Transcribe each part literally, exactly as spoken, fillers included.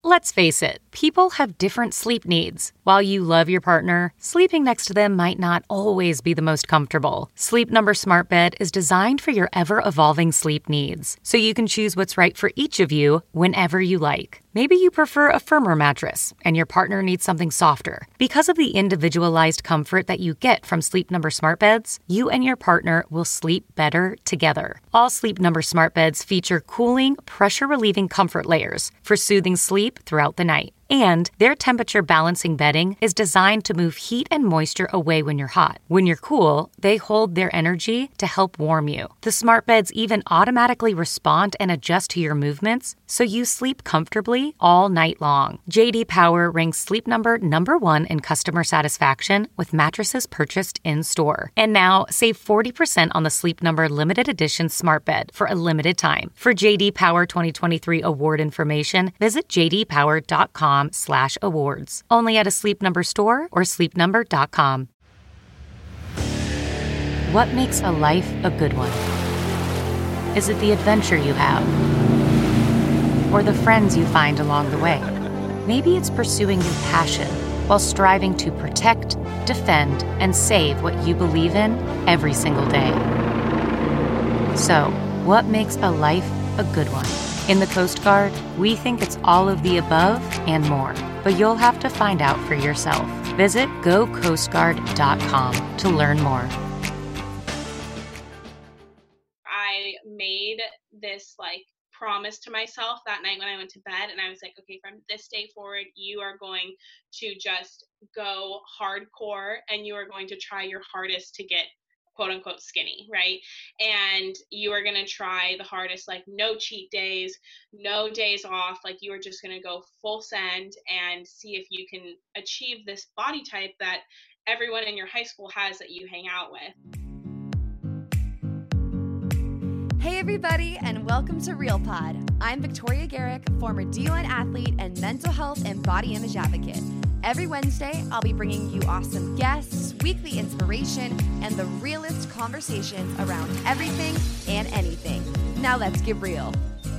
Let's face it, people have different sleep needs. While you love your partner, sleeping next to them might not always be the most comfortable. Sleep Number Smart Bed is designed for your ever-evolving sleep needs, so you can choose what's right for each of you whenever you like. Maybe you prefer a firmer mattress and your partner needs something softer. Because of the individualized comfort that you get from Sleep Number Smart Beds, you and your partner will sleep better together. All Sleep Number Smart Beds feature cooling, pressure-relieving comfort layers for soothing sleep throughout the night. And their temperature balancing bedding is designed to move heat and moisture away when you're hot. When you're cool, they hold their energy to help warm you. The smart beds even automatically respond and adjust to your movements, so you sleep comfortably all night long. J D Power ranks Sleep Number number one in customer satisfaction with mattresses purchased in-store. And now, save forty percent on the Sleep Number limited edition smart bed for a limited time. For J D Power twenty twenty-three award information, visit j d power dot com slash awards. Only at a Sleep Number store or sleep number dot com. What makes a life a good one? Is it the adventure you have? Or the friends you find along the way? Maybe it's pursuing your passion while striving to protect, defend, and save what you believe in every single day. So, what makes a life a good one? In the Coast Guard, we think it's all of the above and more, but you'll have to find out for yourself. Visit go coast guard dot com to learn more. I made this like promise to myself that night when I went to bed, and I was like, okay, from this day forward, you are going to just go hardcore and you are going to try your hardest to get quote unquote skinny, right? And you are going to try the hardest, like no cheat days, no days off. Like you are just going to go full send and see if you can achieve this body type that everyone in your high school has that you hang out with. Hey everybody, and welcome to Real Pod. I'm Victoria Garrick, former D one athlete and mental health and body image advocate. Every Wednesday, I'll be bringing you awesome guests, weekly inspiration, and the realest conversations around everything and anything. Now let's get real.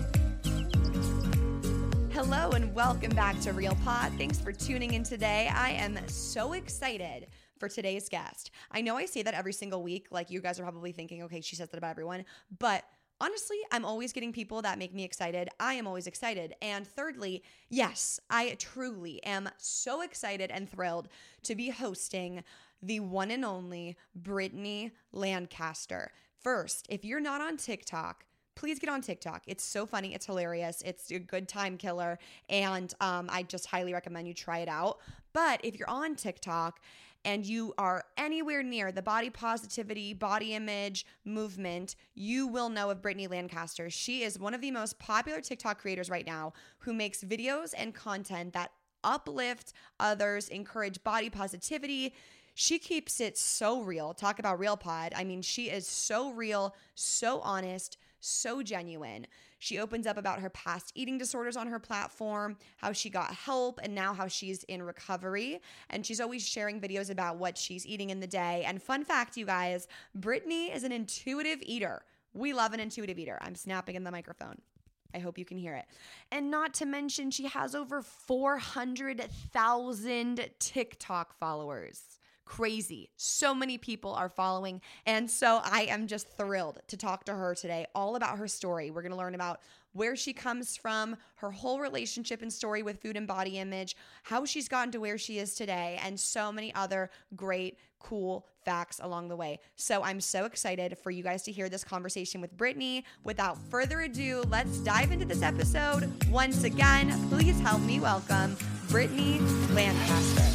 Hello and welcome back to Real Pod. Thanks for tuning in today. I am so excited for today's guest. I know I say that every single week, like you guys are probably thinking, okay, she says that about everyone, but honestly, I'm always getting people that make me excited. I am always excited. And thirdly, yes, I truly am so excited and thrilled to be hosting the one and only Brittany Lancaster. First, if you're not on TikTok, please get on TikTok. It's so funny. It's hilarious. It's a good time killer. And um, I just highly recommend you try it out. But if you're on TikTok and you are anywhere near the body positivity, body image movement, you will know of Brittany Lancaster. She is one of the most popular TikTok creators right now who makes videos and content that uplift others, encourage body positivity. She keeps it so real. Talk about Real Pod. I mean, she is so real, so honest, so genuine. She opens up about her past eating disorders on her platform, how she got help, and now how she's in recovery. And she's always sharing videos about what she's eating in the day. And fun fact, you guys, Brittany is an intuitive eater. We love an intuitive eater. I'm snapping in the microphone. I hope you can hear it. And not to mention, she has over four hundred thousand TikTok followers. Crazy. So many people are following. And so I am just thrilled to talk to her today all about her story. We're going to learn about where she comes from, her whole relationship and story with food and body image, how she's gotten to where she is today, and so many other great, cool facts along the way. So I'm so excited for you guys to hear this conversation with Brittany. Without further ado, let's dive into this episode. Once again, please help me welcome Brittany Lancaster.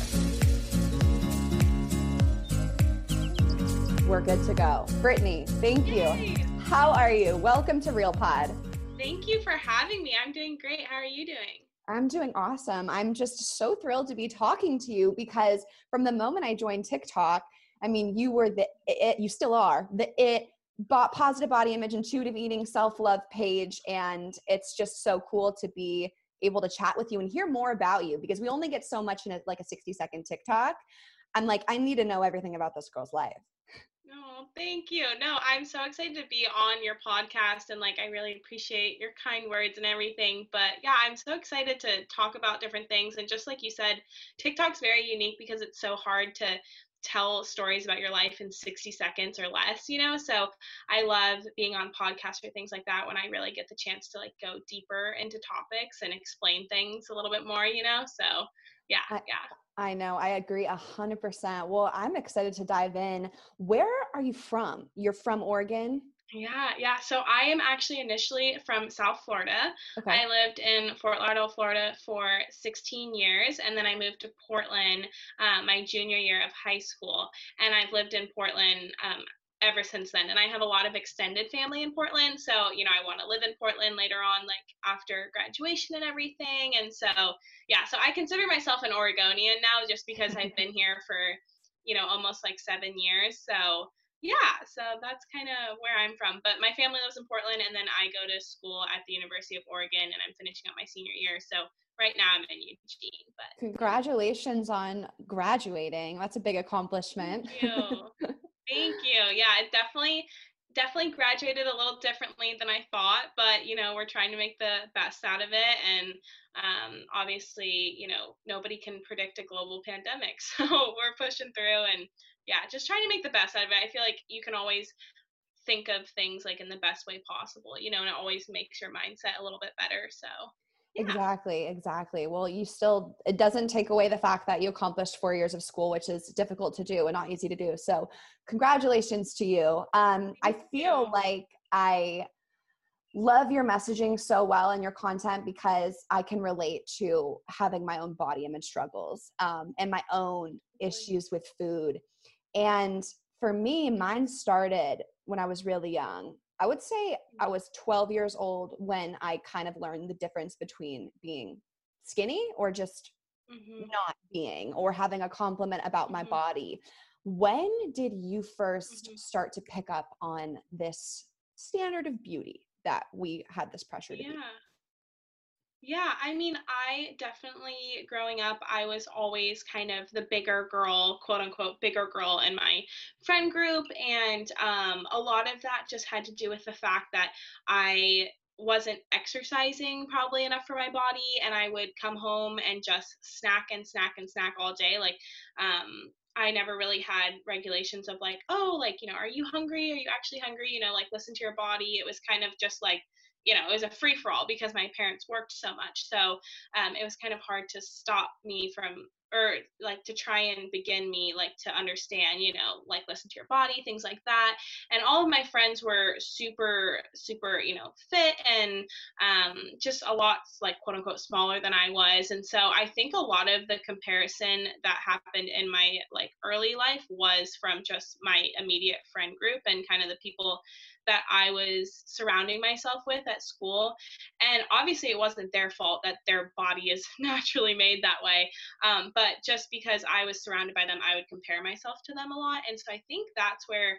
We're good to go. Brittany, thank you. Yay. How are you? Welcome to Real Pod. Thank you for having me. I'm doing great. How are you doing? I'm doing awesome. I'm just so thrilled to be talking to you because from the moment I joined TikTok, I mean, you were the it, you still are the it bought positive body image, intuitive eating, self-love page. And it's just so cool to be able to chat with you and hear more about you because we only get so much in a, like a sixty second TikTok. I'm like, I need to know everything about this girl's life. Oh, thank you. No, I'm so excited to be on your podcast and like I really appreciate your kind words and everything. But yeah, I'm so excited to talk about different things. And just like you said, TikTok's very unique because it's so hard to tell stories about your life in sixty seconds or less, you know? So I love being on podcasts or things like that when I really get the chance to like go deeper into topics and explain things a little bit more, you know? So yeah, I, yeah. I know. I agree a hundred percent. Well, I'm excited to dive in. Where are you from? You're from Oregon? Yeah, yeah. So I am actually initially from South Florida. Okay. I lived in Fort Lauderdale, Florida for sixteen years, and then I moved to Portland uh, my junior year of high school. And I've lived in Portland um, ever since then. And I have a lot of extended family in Portland. So, you know, I want to live in Portland later on, like after graduation and everything. And so, yeah, so I consider myself an Oregonian now just because I've been here for, you know, almost like seven years. So, yeah, so that's kind of where I'm from. But my family lives in Portland, and then I go to school at the University of Oregon, and I'm finishing up my senior year. So right now I'm in Eugene. But yeah, Congratulations on graduating. That's a big thank accomplishment. you. Thank you. Yeah, it definitely definitely graduated a little differently than I thought, but you know, we're trying to make the best out of it. And um, obviously, you know, nobody can predict a global pandemic. So we're pushing through and yeah, just trying to make the best out of it. I feel like you can always think of things like in the best way possible, you know, and it always makes your mindset a little bit better. So yeah. Exactly, exactly. Well, you still, it doesn't take away the fact that you accomplished four years of school, which is difficult to do and not easy to do. So, congratulations to you. Um, I Thank feel you. like I love your messaging so well and your content because I can relate to having my own body image struggles um, and my own issues with food. And for me, mine started when I was really young. I would say I was twelve years old when I kind of learned the difference between being skinny or just Mm-hmm. not being or having a compliment about my Mm-hmm. body. When did you first Mm-hmm. start to pick up on this standard of beauty that we had this pressure to be? Yeah. Yeah, I mean, I definitely growing up, I was always kind of the bigger girl, quote unquote, bigger girl in my friend group. And um, a lot of that just had to do with the fact that I wasn't exercising probably enough for my body. And I would come home and just snack and snack and snack all day. Like, um, I never really had regulations of like, oh, like, you know, are you hungry? Are you actually hungry? You know, like, listen to your body. It was kind of just like, you know, it was a free for all because my parents worked so much. So um, it was kind of hard to stop me from, or like to try and begin me, like to understand, you know, like listen to your body, things like that. And all of my friends were super, super, you know, fit and um, just a lot like quote unquote smaller than I was. And so I think a lot of the comparison that happened in my like early life was from just my immediate friend group and kind of the people that I was surrounding myself with at school. And obviously, it wasn't their fault that their body is naturally made that way. Um, but just because I was surrounded by them, I would compare myself to them a lot. And so I think that's where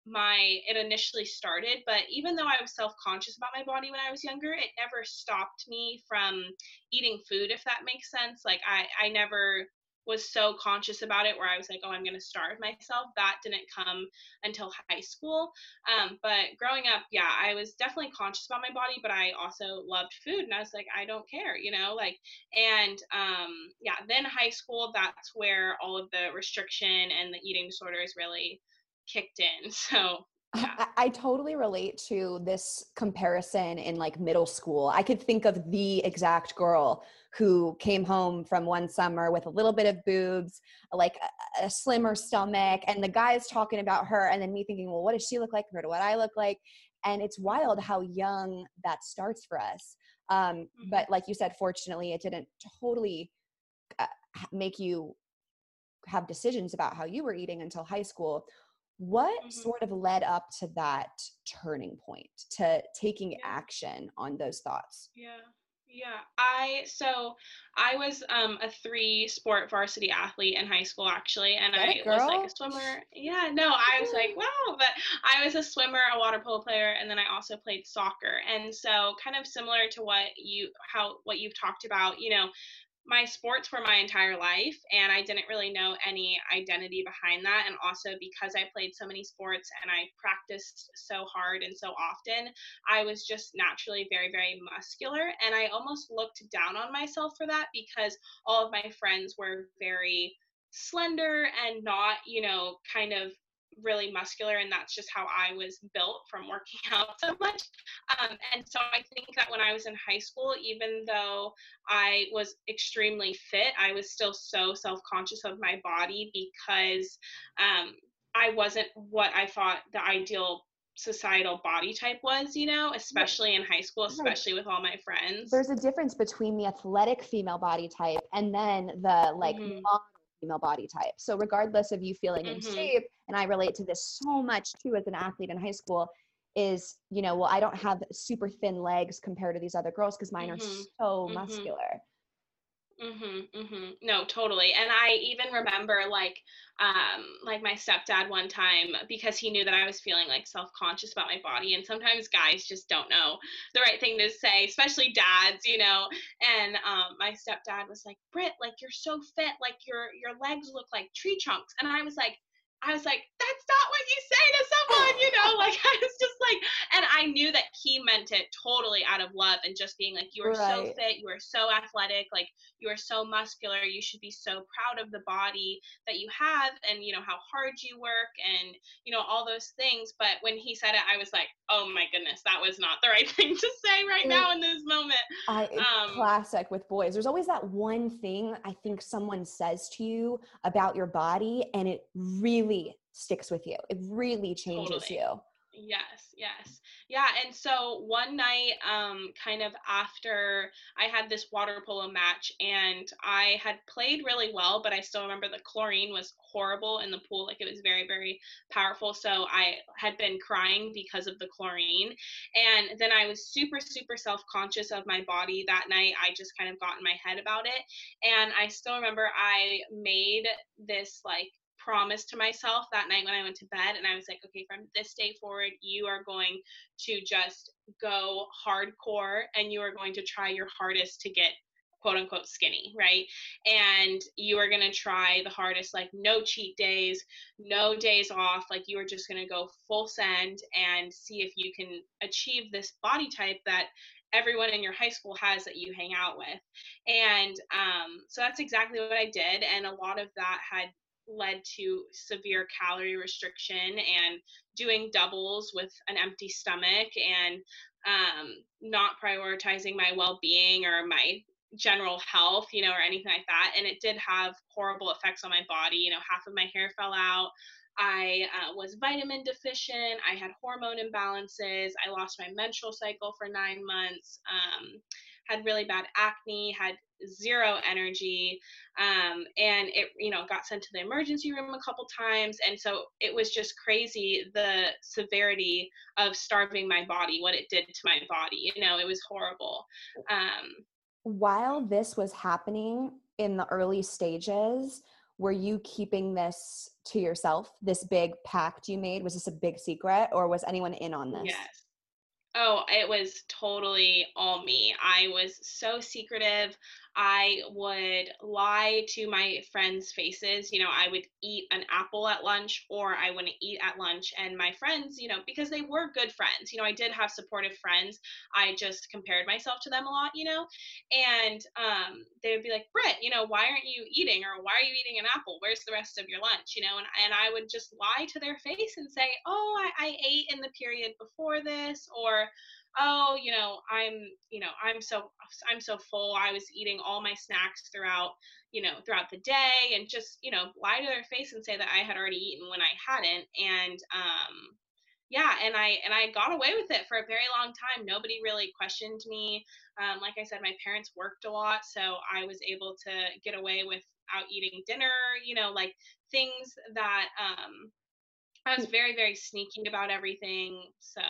my it initially started. But even though I was self-conscious about my body when I was younger, it never stopped me from eating food, if that makes sense. Like i i never was so conscious about it where I was like, oh, I'm going to starve myself. That didn't come until high school. Um, but growing up, yeah, I was definitely conscious about my body, but I also loved food. And I was like, I don't care, you know, like, and um, yeah, then high school, that's where all of the restriction and the eating disorders really kicked in. So, yeah. I, I totally relate to this comparison in like middle school. I could think of the exact girl who came home from one summer with a little bit of boobs, like a, a slimmer stomach, and the guys talking about her, and then me thinking, well, what does she look like compared to what I look like? And it's wild how young that starts for us. Um, Mm-hmm. but like you said, fortunately, it didn't totally uh, make you have decisions about how you were eating until high school. What Mm-hmm. sort of led up to that turning point, to taking Yeah. action on those thoughts? Yeah. Yeah. I so I was um a three sport varsity athlete in high school actually, and Get I it, was like a girl? swimmer. Yeah, no, I was like, wow, but I was a swimmer, a water polo player, and then I also played soccer. And so kind of similar to what you how what you've talked about, you know, my sports were my entire life, and I didn't really know any identity behind that. And also because I played so many sports and I practiced so hard and so often, I was just naturally very, very muscular. And I almost looked down on myself for that because all of my friends were very slender and not, you know, kind of really muscular, and that's just how I was built from working out so much. Um, and so I think that when I was in high school, even though I was extremely fit, I was still so self-conscious of my body because um, I wasn't what I thought the ideal societal body type was, you know, especially in high school, Right. especially with all my friends. There's a difference between the athletic female body type and then the like Mhm. model female body type. So regardless of you feeling in Mhm. shape, and I relate to this so much too as an athlete in high school, is, you know, well, I don't have super thin legs compared to these other girls because mine are Mhm. so Mhm. muscular. Mhm, mhm. No, totally. And I even remember like um like my stepdad one time, because he knew that I was feeling like self-conscious about my body, and sometimes guys just don't know the right thing to say, especially dads, you know. And um my stepdad was like, "Britt, like you're so fit, like your your legs look like tree trunks." And I was like I was like, "That's not what you say to someone," you know, like I was just like, and I knew that he meant it totally out of love and just being like, "You are so Right. fit, you are so athletic, like you are so muscular, you should be so proud of the body that you have, and you know how hard you work, and you know all those things." But when he said it, I was like, "Oh my goodness, that was not the right thing to say right It- now in this moment." I um classic with boys. There's always that one thing I think someone says to you about your body and it really sticks with you. It really changes Totally. you. Yes, yes. Yeah, and so one night, um, kind of after I had this water polo match, and I had played really well, but I still remember the chlorine was horrible in the pool. Like it was very, very powerful. So I had been crying because of the chlorine. And then I was super, super self-conscious of my body that night. I just kind of got in my head about it. And I still remember I made this like promise to myself that night when I went to bed, and I was like, okay, from this day forward, you are going to just go hardcore, and you are going to try your hardest to get quote unquote skinny, right? And you are going to try the hardest, like no cheat days, no days off, like you are just going to go full send and see if you can achieve this body type that everyone in your high school has that you hang out with. And um, so that's exactly what I did. And a lot of that had led to severe calorie restriction and doing doubles with an empty stomach, and um, not prioritizing my well-being or my general health, you know, or anything like that. And it did have horrible effects on my body. You know, half of my hair fell out. I uh, was vitamin deficient. I had hormone imbalances. I lost my menstrual cycle for nine months. Um, had really bad acne. Had zero energy. Um, and it, you know, got sent to the emergency room a couple times. And so it was just crazy, the severity of starving my body, what it did to my body. You know, it was horrible. Um, While this was happening in the early stages, were you keeping this to yourself, this big pact you made? Was this a big secret or was anyone in on this? yes. Oh, it was totally all me. I was so secretive. I would lie to my friends' faces. You know, I would eat an apple at lunch, or I wouldn't eat at lunch. And my friends, you know, because they were good friends, you know, I did have supportive friends. I just compared myself to them a lot, you know, and um, they would be like, "Britt, you know, why aren't you eating? Or why are you eating an apple? Where's the rest of your lunch?" You know, and, and I would just lie to their face and say, "Oh, I, I ate in the period before this," or "Oh, you know, I'm, you know, I'm so I'm so full. I was eating all my snacks throughout, you know, throughout the day," and just, you know, lie to their face and say that I had already eaten when I hadn't. And um yeah, and I and I got away with it for a very long time. Nobody really questioned me. Um, like I said, my parents worked a lot, so I was able to get away without eating dinner, you know, like things that um I was very, very sneaky about everything. So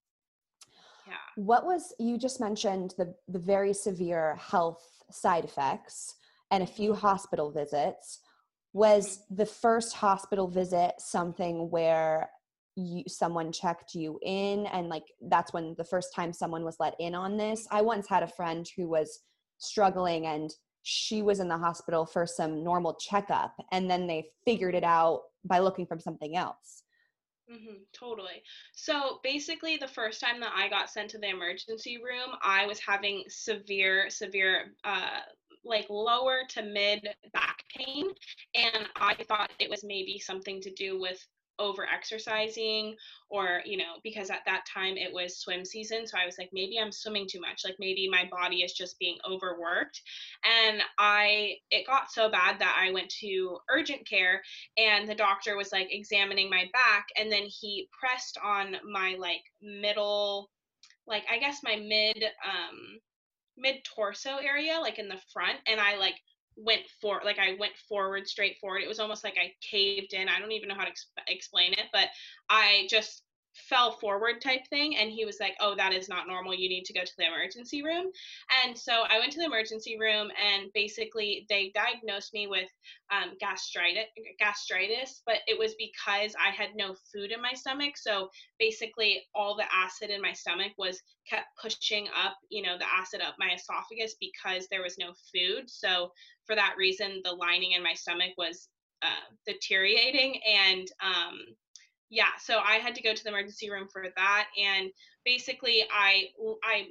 yeah. What was, you just mentioned the, the very severe health side effects and a few Mhm. hospital visits. Mhm. Was the first hospital visit something where you, someone checked you in and like that's when the first time someone was let in on this? I once had a friend who was struggling and she was in the hospital for some normal checkup, and then they figured it out by looking from something else. Mm-hmm, totally. So basically, the first time that I got sent to the emergency room, I was having severe, severe, uh, like lower to mid back pain. And I thought it was maybe something to do with over exercising, or, you know, because at that time it was swim season. So I was like, maybe I'm swimming too much. Like maybe my body is just being overworked. And I, it got so bad that I went to urgent care, and the doctor was like examining my back, and then he pressed on my like middle, like I guess my mid um mid torso area, like in the front, and I like went for like I went forward, straight forward. It was almost like I caved in. I don't even know how to ex- explain it, but I just fell forward type thing. And he was like, oh, that is not normal, you need to go to the emergency room. And so I went to the emergency room, and basically they diagnosed me with um, gastritis gastritis but it was because I had no food in my stomach. So basically all the acid in my stomach was kept pushing up, you know, the acid up my esophagus because there was no food. So for that reason, the lining in my stomach was uh, deteriorating. And um, yeah, so I had to go to the emergency room for that. And basically, I I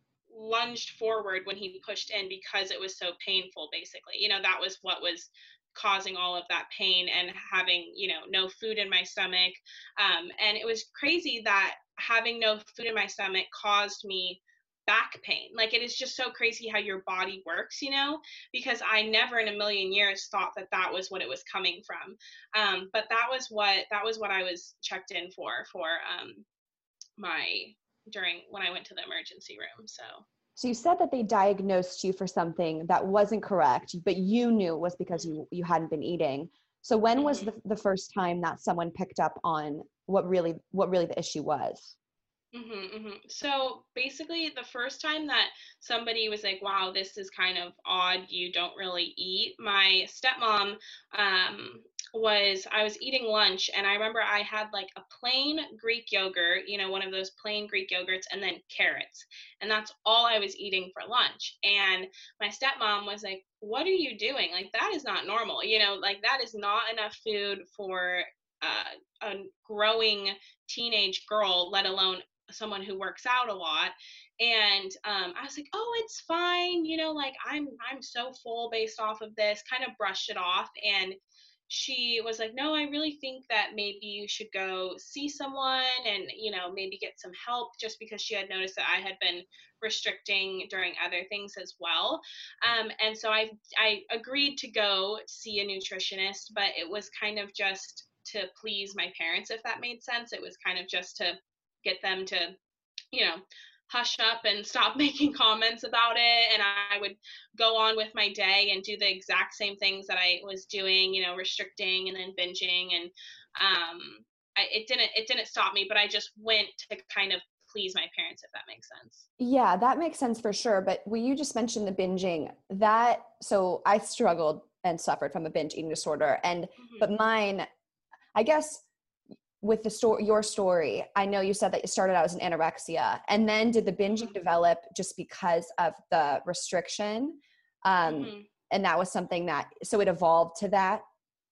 lunged forward when he pushed in because it was so painful. Basically, you know, that was what was causing all of that pain, and having, you know, no food in my stomach. Um, and it was crazy that having no food in my stomach caused me back pain. Like it is just so crazy how your body works, you know, because I never in a million years thought that that was what it was coming from. Um, but that was what that was what I was checked in for for um, my during when I went to the emergency room. So So you said that they diagnosed you for something that wasn't correct, but you knew it was because you, you hadn't been eating. So when was mm-hmm. the, the first time that someone picked up on what really what really the issue was? Mm-hmm, mm-hmm. So basically, the first time that somebody was like, wow, this is kind of odd, you don't really eat, my stepmom um, was, I was eating lunch, and I remember I had like a plain Greek yogurt, you know, one of those plain Greek yogurts, and then carrots. And that's all I was eating for lunch. And my stepmom was like, what are you doing? Like, that is not normal. You know, like, that is not enough food for uh, a growing teenage girl, let alone someone who works out a lot. And um, I was like, oh, it's fine, you know, like i'm i'm so full based off of this, kind of brushed it off. And she was like, no, I really think that maybe you should go see someone, and, you know, maybe get some help, just because she had noticed that I had been restricting during other things as well. Um, and so I I agreed to go see a nutritionist, but it was kind of just to please my parents, if that made sense. It was kind of just to get them to, you know, hush up and stop making comments about it. And I would go on with my day and do the exact same things that I was doing, you know, restricting and then binging. And um, I, it didn't it didn't stop me, but I just went to kind of please my parents, if that makes sense. Yeah, that makes sense for sure. But when you just mentioned the binging, that, so I struggled and suffered from a binge eating disorder. And, Mm-hmm. but mine, I guess, with the story, your story, I know you said that it started out as an anorexia, and then did the binging Mm-hmm. develop just because of the restriction? Um, Mm-hmm. and that was something that, so it evolved to that?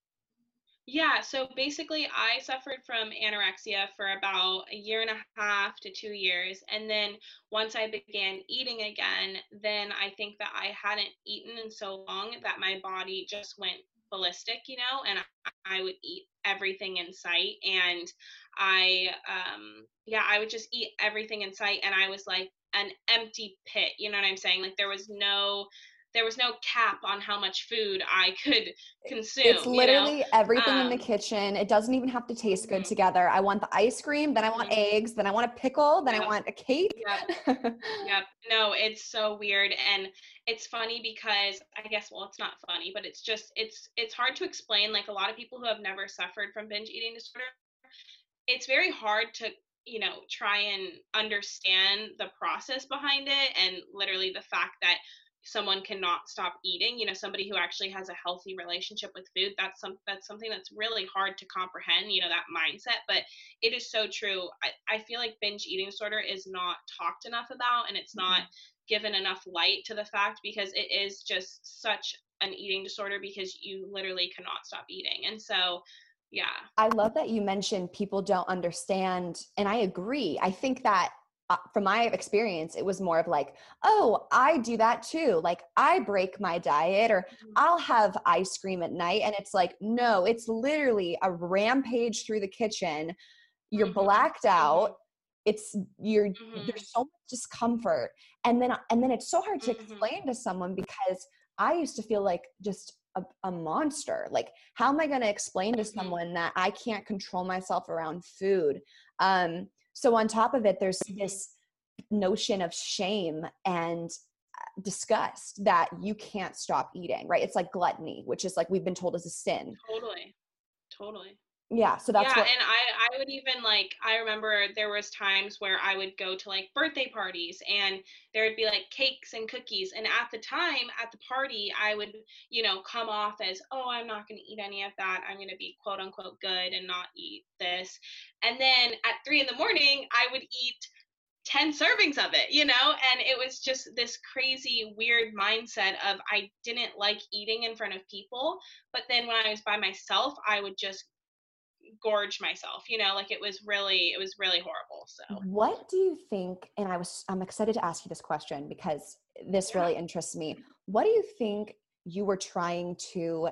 Yeah, so basically I suffered from anorexia for about a year and a half to two years. And then once I began eating again, then I think that I hadn't eaten in so long that my body just went ballistic, you know, and I, I would eat everything in sight. And I, um, yeah, I would just eat everything in sight. And I was like an empty pit, you know what I'm saying? Like there was no, there was no cap on how much food I could consume. It's literally you know? everything um, in the kitchen. It doesn't even have to taste good mhm. together. I want the ice cream, then I want Mhm. eggs, then I want a pickle, then I Yep. want a cake. Yep. Yep. No, it's so weird. And it's funny because I guess, well, it's not funny, but it's just, it's, it's hard to explain. Like a lot of people who have never suffered from binge eating disorder, it's very hard to, you know, try and understand the process behind it. And literally the fact that someone cannot stop eating, you know, somebody who actually has a healthy relationship with food, that's some that's something that's really hard to comprehend, you know, that mindset. But it is so true. I, I feel like binge eating disorder is not talked enough about, and it's not given enough light to the fact, because it is just such an eating disorder because you literally cannot stop eating. And so, yeah. I love that you mentioned people don't understand. And I agree. I think that uh, from my experience, it was more of like, oh, I do that too. Like I break my diet, or I'll have ice cream at night. And it's like, no, it's literally a rampage through the kitchen. You're Mm-hmm. blacked out. Mm-hmm. It's you're Mm-hmm. there's so much discomfort. And then and then it's so hard to Mm-hmm. explain to someone, because I used to feel like just a, a monster. Like, how am I going to explain to Mm-hmm. someone that I can't control myself around food? Um, so on top of it, there's Mm-hmm. this notion of shame and disgust that you can't stop eating, right? It's like gluttony, which is like we've been told is a sin. Totally. Totally. Yeah. So that's yeah, what. and I, I would even like, I remember there was times where I would go to like birthday parties and there would be like cakes and cookies. And at the time at the party, I would, you know, come off as, oh, I'm not going to eat any of that. I'm going to be quote unquote good and not eat this. And then at three in the morning, I would eat ten servings of it, you know? And it was just this crazy, weird mindset of I didn't like eating in front of people. But then when I was by myself, I would just gorge myself, you know, like it was really, it was really horrible. So What do you think, and I was, I'm excited to ask you this question because this yeah. really interests me. What do you think you were trying to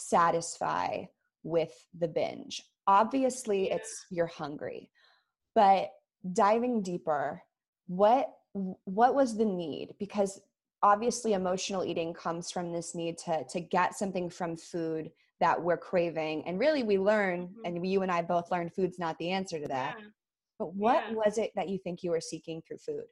satisfy with the binge? Obviously Yeah. it's, you're hungry, but diving deeper, what, what was the need? Because obviously emotional eating comes from this need to, to get something from food that we're craving. And really we learn, Mm-hmm. and you and I both learned food's not the answer to that. Yeah. But what Yeah. was it that you think you were seeking through food?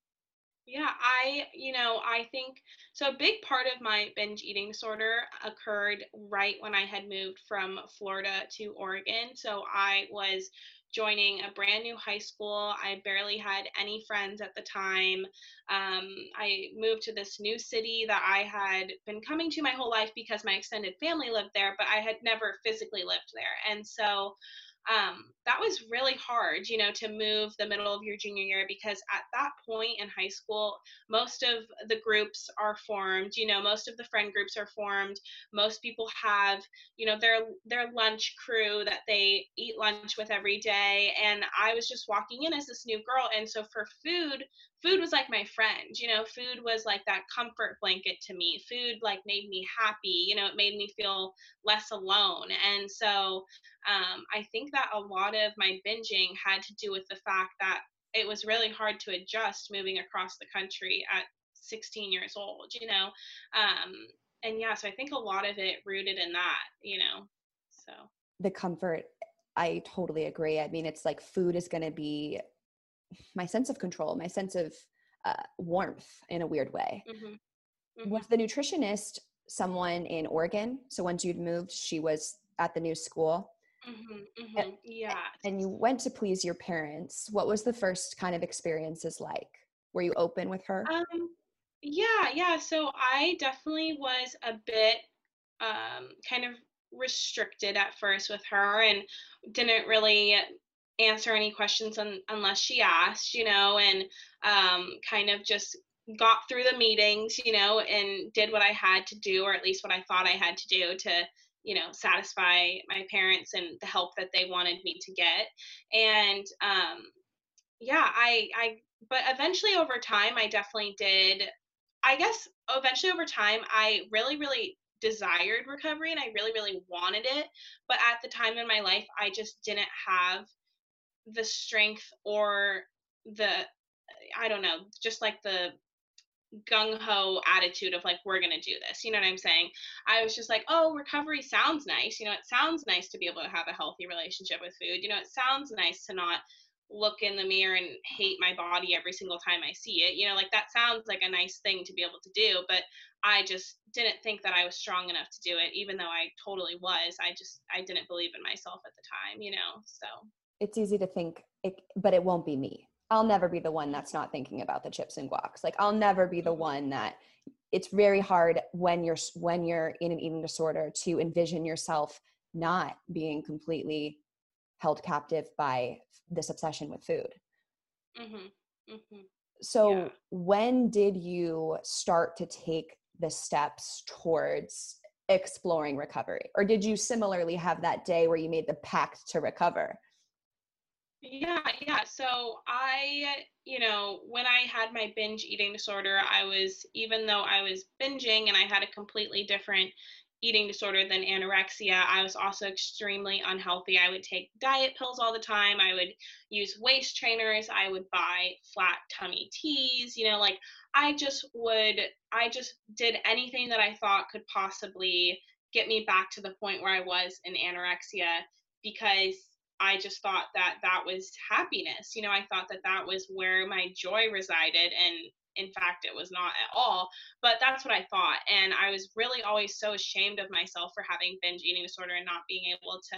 Yeah, I, you know, I think so. A big part of my binge eating disorder occurred right when I had moved from Florida to Oregon. So I was joining a brand new high school. I barely had any friends at the time. Um, I moved to this new city that I had been coming to my whole life because my extended family lived there, but I had never physically lived there. And so um, that was really hard, you know, to move the middle of your junior year, because at that point in high school, most of the groups are formed, you know, most of the friend groups are formed. Most people have, you know, their, their lunch crew that they eat lunch with every day. And I was just walking in as this new girl. And so for food, food was like my friend, you know, food was like that comfort blanket to me. Food like made me happy, you know, it made me feel less alone. And so um, I think that a lot of my binging had to do with the fact that it was really hard to adjust moving across the country at sixteen years old, you know? Um, and yeah, so I think a lot of it rooted in that, you know? So The comfort, I totally agree. I mean, it's like food is going to be my sense of control, my sense of uh, warmth in a weird way. mm-hmm, mm-hmm. Was the nutritionist someone in Oregon? So once you'd moved, she was at the new school? Mm-hmm, And, mm-hmm. Yeah. and you went to please your parents. What was the first kind of experiences like? Were you open with her? Um, yeah, yeah. So I definitely was a bit um, kind of restricted at first with her and didn't really answer any questions un- unless she asked, you know, and um, kind of just got through the meetings, you know, and did what I had to do, or at least what I thought I had to do to, you know, satisfy my parents and the help that they wanted me to get. And um, yeah, I, I, but eventually over time, I definitely did. I guess eventually over time, I really, really desired recovery and I really, really wanted it. But at the time in my life, I just didn't have the strength or the, I don't know, just like the gung ho attitude of like, we're going to do this. You know what I'm saying? I was just like, oh, recovery sounds nice. You know, it sounds nice to be able to have a healthy relationship with food. You know, it sounds nice to not look in the mirror and hate my body every single time I see it. You know, like that sounds like a nice thing to be able to do, but I just didn't think that I was strong enough to do it, even though I totally was. I just, I didn't believe in myself at the time, you know, so. It's easy to think, it, but it won't be me. I'll never be the one that's not thinking about the chips and guacs. Like I'll never be the Mm-hmm. one that, it's very hard when you're, when you're in an eating disorder to envision yourself not being completely held captive by this obsession with food. Mm-hmm. Mm-hmm. So Yeah. when did you start to take the steps towards exploring recovery? Or did you similarly have that day where you made the pact to recover? Yeah, yeah. So I, you know, when I had my binge eating disorder, I was, even though I was binging and I had a completely different eating disorder than anorexia, I was also extremely unhealthy. I would take diet pills all the time. I would use waist trainers. I would buy flat tummy teas, you know, like I just would, I just did anything that I thought could possibly get me back to the point where I was in anorexia, because I just thought that that was happiness. You know, I thought that that was where my joy resided. And in fact, it was not at all. But that's what I thought. And I was really always so ashamed of myself for having binge eating disorder and not being able to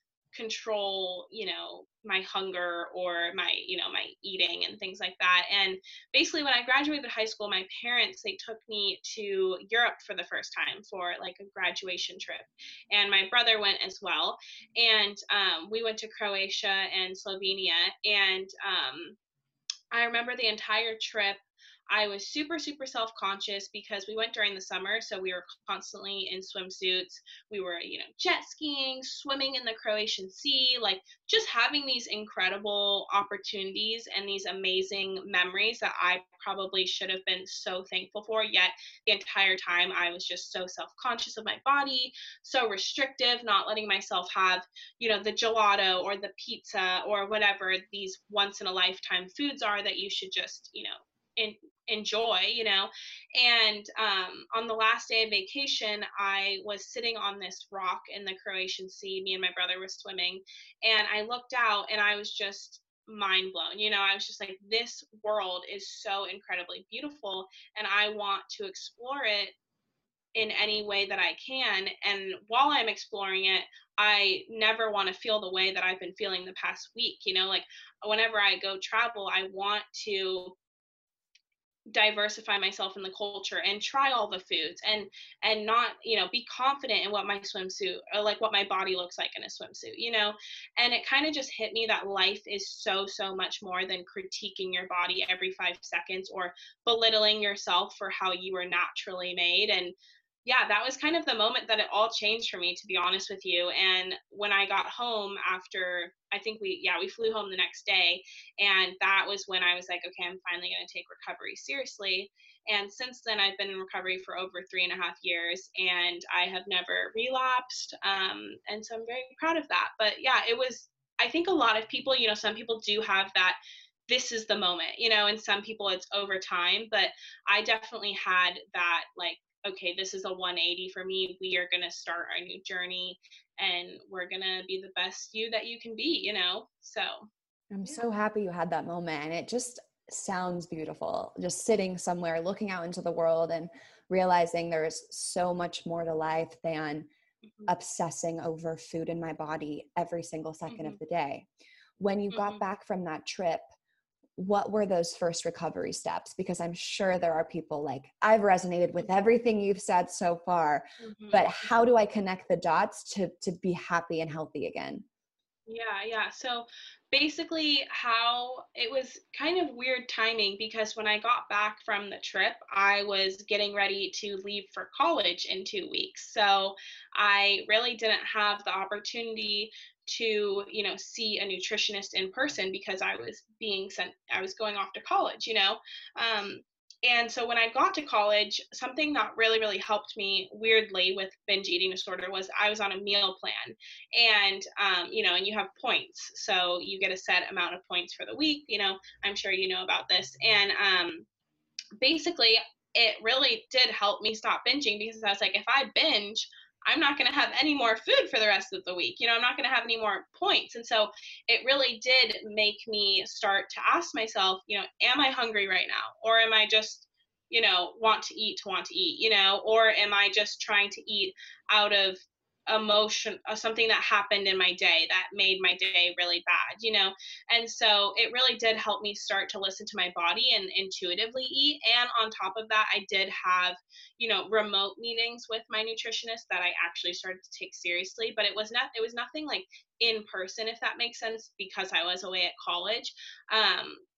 control, you know, my hunger or my, you know, my eating and things like that. And basically when I graduated high school, my parents, they took me to Europe for the first time for like a graduation trip. And my brother went as well. And um, we went to Croatia and Slovenia. And um, I remember the entire trip, I was super, super self conscious because we went during the summer. So we were constantly in swimsuits. We were, you know, jet skiing, swimming in the Croatian Sea, like just having these incredible opportunities and these amazing memories that I probably should have been so thankful for. Yet the entire time I was just so self conscious of my body, so restrictive, not letting myself have, you know, the gelato or the pizza or whatever these once in a lifetime foods are that you should just, you know, in, enjoy, you know. And um, on the last day of vacation, I was sitting on this rock in the Croatian Sea. Me and my brother were swimming, and I looked out and I was just mind blown. You know, I was just like, this world is so incredibly beautiful, and I want to explore it in any way that I can. And while I'm exploring it, I never want to feel the way that I've been feeling the past week. You know, like whenever I go travel, I want to diversify myself in the culture and try all the foods, and and not, you know, be confident in what my swimsuit or like what my body looks like in a swimsuit, you know. And it kind of just hit me that life is so so much more than critiquing your body every five seconds or belittling yourself for how you were naturally made. And yeah, that was kind of the moment that it all changed for me, to be honest with you. And when I got home after, I think we, yeah, we flew home the next day. And that was when I was like, okay, I'm finally going to take recovery seriously. And since then, I've been in recovery for over three and a half years, and I have never relapsed. Um, and so I'm very proud of that. But yeah, it was, I think a lot of people, you know, some people do have that, this is the moment, you know, and some people it's over time. But I definitely had that, like, okay, this is a one eighty for me. We are going to start our new journey, and we're going to be the best you that you can be, you know? So, I'm yeah. so happy you had that moment. And it just sounds beautiful, just sitting somewhere, looking out into the world and realizing there's so much more to life than Mm-hmm. obsessing over food in my body every single second Mm-hmm. of the day. When you got Mm-hmm. back from that trip, what were those first recovery steps? Because I'm sure there are people like, I've resonated with everything you've said so far, but how Mm-hmm. do I connect the dots to to be happy and healthy again? Yeah, yeah. So basically, how it was kind of weird timing, because when I got back from the trip, I was getting ready to leave for college in two weeks. So I really didn't have the opportunity to, you know, see a nutritionist in person because I was being sent, I was going off to college, you know. Um, and so when I got to college, something that really, really helped me weirdly with binge eating disorder was I was on a meal plan. And um, you know, and you have points, so you get a set amount of points for the week, you know. I'm sure you know about this. And um, basically it really did help me stop binging, because I was like, if I binge, I'm not going to have any more food for the rest of the week, you know. I'm not going to have any more points. And so it really did make me start to ask myself, you know, am I hungry right now, or am I just, you know, want to eat to want to eat, you know, or am I just trying to eat out of emotion, uh, something that happened in my day that made my day really bad, you know. And so it really did help me start to listen to my body and intuitively eat. And on top of that, I did have, you know, remote meetings with my nutritionist that I actually started to take seriously. But it was not, it was nothing like in person, if that makes sense, because I was away at college. Um,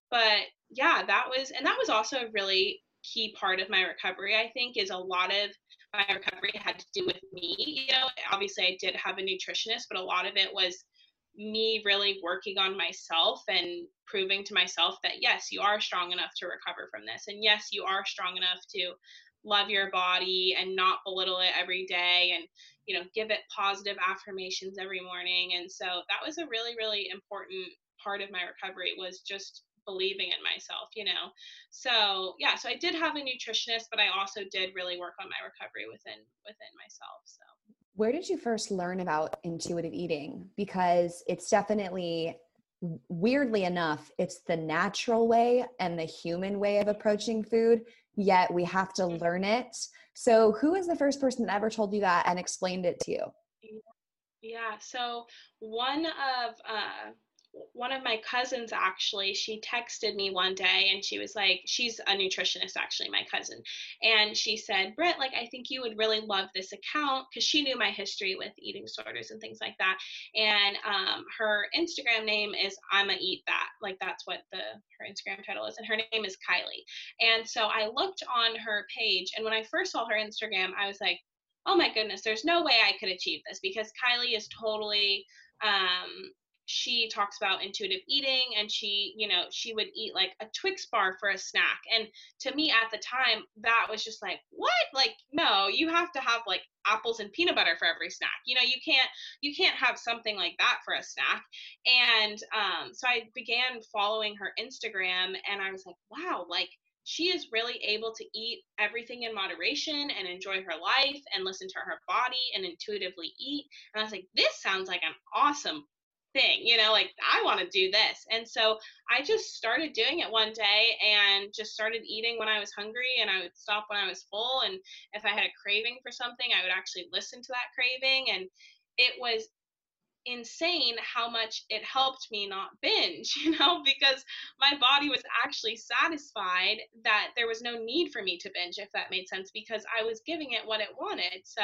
but yeah, that was, and that was also a really key part of my recovery, I think, is a lot of my recovery had to do with me. You know, obviously I did have a nutritionist, but a lot of it was me really working on myself and proving to myself that yes, you are strong enough to recover from this. And yes, you are strong enough to love your body and not belittle it every day, and, you know, give it positive affirmations every morning. And so that was a really, really important part of my recovery, was just believing in myself, you know. So yeah, so I did have a nutritionist, but I also did really work on my recovery within within myself. So Where did you first learn about intuitive eating? Because it's definitely, weirdly enough, it's the natural way and the human way of approaching food, yet we have to learn it. So who was the first person that ever told you that and explained it to you? yeah, so one of uh one of my cousins, actually, she texted me one day and she was like, she's a nutritionist, actually, my cousin. And she said, Britt, like, I think you would really love this account, because she knew my history with eating disorders and things like that. And um, her Instagram name is I'ma Eat That. Like, that's what the her Instagram title is. And her name is Kylie. And so I looked on her page. And when I first saw her Instagram, I was like, oh my goodness, there's no way I could achieve this, because Kylie is totally, um, she talks about intuitive eating, and she, you know, she would eat like a Twix bar for a snack. And to me at the time, that was just like, what? Like, no, you have to have like apples and peanut butter for every snack. You know, you can't, you can't have something like that for a snack. And um, so I began following her Instagram, and I was like, wow, like, she is really able to eat everything in moderation and enjoy her life and listen to her body and intuitively eat. And I was like, this sounds like an awesome thing, you know, like, I want to do this. And so I just started doing it one day and just started eating when I was hungry, and I would stop when I was full. And if I had a craving for something, I would actually listen to that craving. And it was insane how much it helped me not binge, you know, because my body was actually satisfied that there was no need for me to binge, if that made sense, because I was giving it what it wanted. So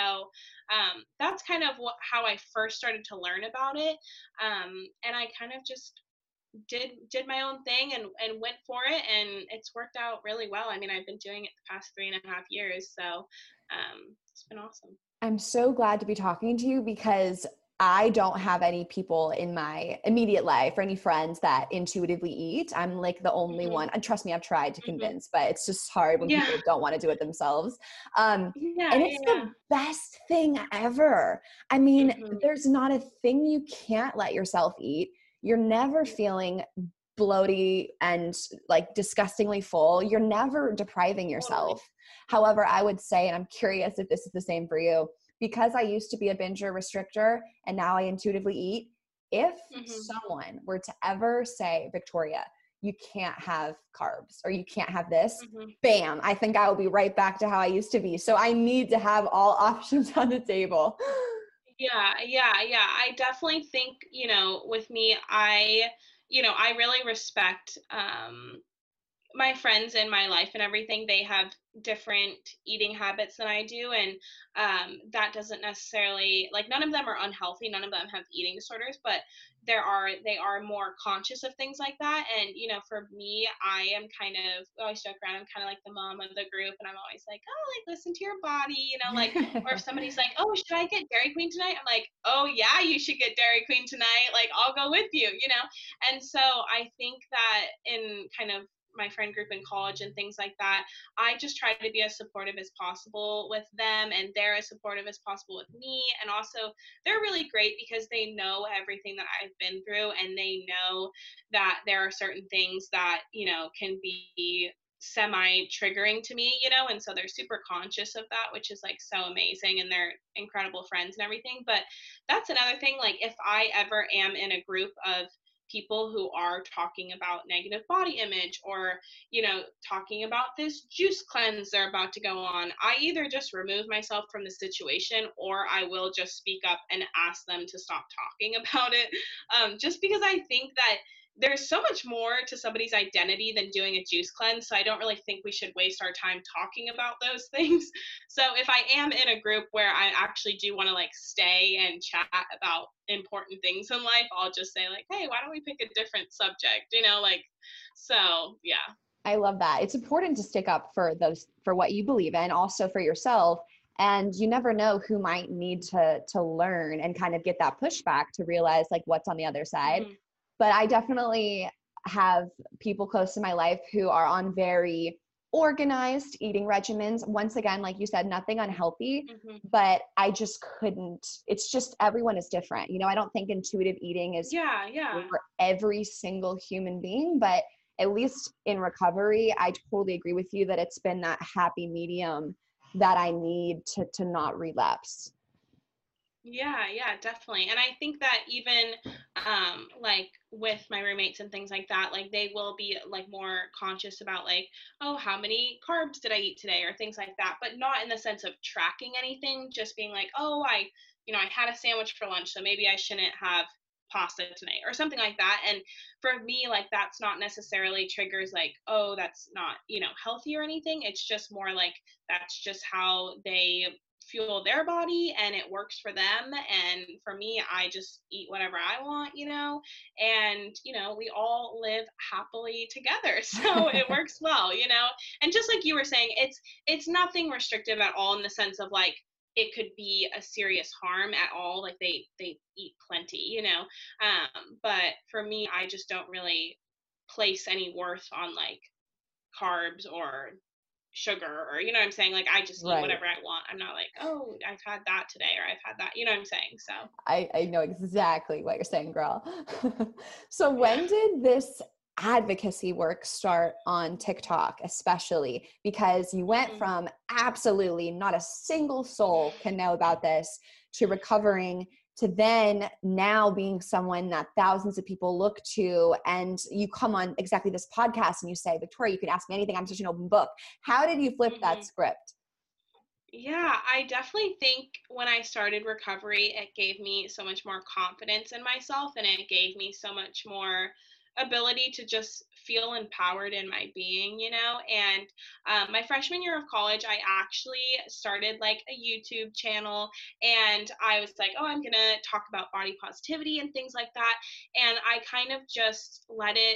um, that's kind of what how I first started to learn about it. Um, and I kind of just did did my own thing and and went for it, and it's worked out really well. I mean, I've been doing it the past three and a half years, so um, it's been awesome. I'm so glad to be talking to you, because I don't have any people in my immediate life or any friends that intuitively eat. I'm like the only Mm-hmm. one. And trust me, I've tried to Mm-hmm. convince, but it's just hard when Yeah. people don't want to do it themselves. Um, Yeah. and it's Yeah. the best thing ever. I mean, Mm-hmm. there's not a thing you can't let yourself eat. You're never feeling bloaty and like disgustingly full. You're never depriving yourself. Totally. However, I would say, and I'm curious if this is the same for you, because I used to be a binger restrictor and now I intuitively eat, if Mm-hmm. someone were to ever say, Victoria, you can't have carbs or you can't have this, Mm-hmm. bam, I think I will be right back to how I used to be. So I need to have all options on the table. Yeah, yeah, yeah. I definitely think, you know, with me, I, you know, I really respect um my friends in my life and everything. They have different eating habits than I do, and um, that doesn't necessarily, like, none of them are unhealthy, none of them have eating disorders, but there are they are more conscious of things like that. And you know, for me, I am kind of, I always joke around, I'm kind of like the mom of the group, and I'm always like, oh, like, listen to your body, you know, like, or if somebody's like, oh, should I get Dairy Queen tonight, I'm like, oh yeah, you should get Dairy Queen tonight, like, I'll go with you, you know. And so I think that in kind of my friend group in college and things like that, I just try to be as supportive as possible with them, and they're as supportive as possible with me. And also, they're really great because they know everything that I've been through, and they know that there are certain things that, you know, can be semi triggering to me, you know, and so they're super conscious of that, which is like so amazing, and they're incredible friends and everything. But that's another thing, like, if I ever am in a group of people who are talking about negative body image, or, you know, talking about this juice cleanse they're about to go on, I either just remove myself from the situation, or I will just speak up and ask them to stop talking about it, um, just because I think that there's so much more to somebody's identity than doing a juice cleanse. So I don't really think we should waste our time talking about those things. So if I am in a group where I actually do want to like stay and chat about important things in life, I'll just say like, hey, why don't we pick a different subject? You know, like, so yeah. I love that. It's important to stick up for those, for what you believe in, also for yourself. And you never know who might need to, to learn and kind of get that pushback to realize like what's on the other side. Mm-hmm. But I definitely have people close to my life who are on very organized eating regimens. Once again, like you said, nothing unhealthy, mm-hmm. but I just couldn't, it's just, everyone is different. You know, I don't think intuitive eating is yeah, yeah. for every single human being, but at least in recovery, I totally agree with you that it's been that happy medium that I need to, to not relapse. Yeah, yeah, definitely. And I think that even um like with my roommates and things like that, like they will be like more conscious about like, oh, how many carbs did I eat today or things like that, but not in the sense of tracking anything, just being like, oh, I, you know, I had a sandwich for lunch, so maybe I shouldn't have pasta tonight or something like that. And for me, like that's not necessarily triggers like, oh, that's not, you know, healthy or anything. It's just more like that's just how they fuel their body and it works for them. And for me, I just eat whatever I want, you know, and you know, we all live happily together, so it works well, you know. And just like you were saying, it's it's nothing restrictive at all in the sense of like it could be a serious harm at all, like they they eat plenty, you know. Um but for me, I just don't really place any worth on like carbs or sugar or, you know what I'm saying, like I just eat right. whatever I want. I'm not like, oh, I've had that today or I've had that, you know what I'm saying. So I, I know exactly what you're saying, girl. So when did this advocacy work start on TikTok, especially because you went mm-hmm. from absolutely not a single soul can know about this to recovering to then now being someone that thousands of people look to, and you come on exactly this podcast and you say, Victoria, you can ask me anything. I'm such an open book. How did you flip mm-hmm. that script? Yeah, I definitely think when I started recovery, it gave me so much more confidence in myself, and it gave me so much more ability to just feel empowered in my being, you know. And um, my freshman year of college, I actually started like a YouTube channel, and I was like, oh, I'm gonna talk about body positivity and things like that. And I kind of just let it,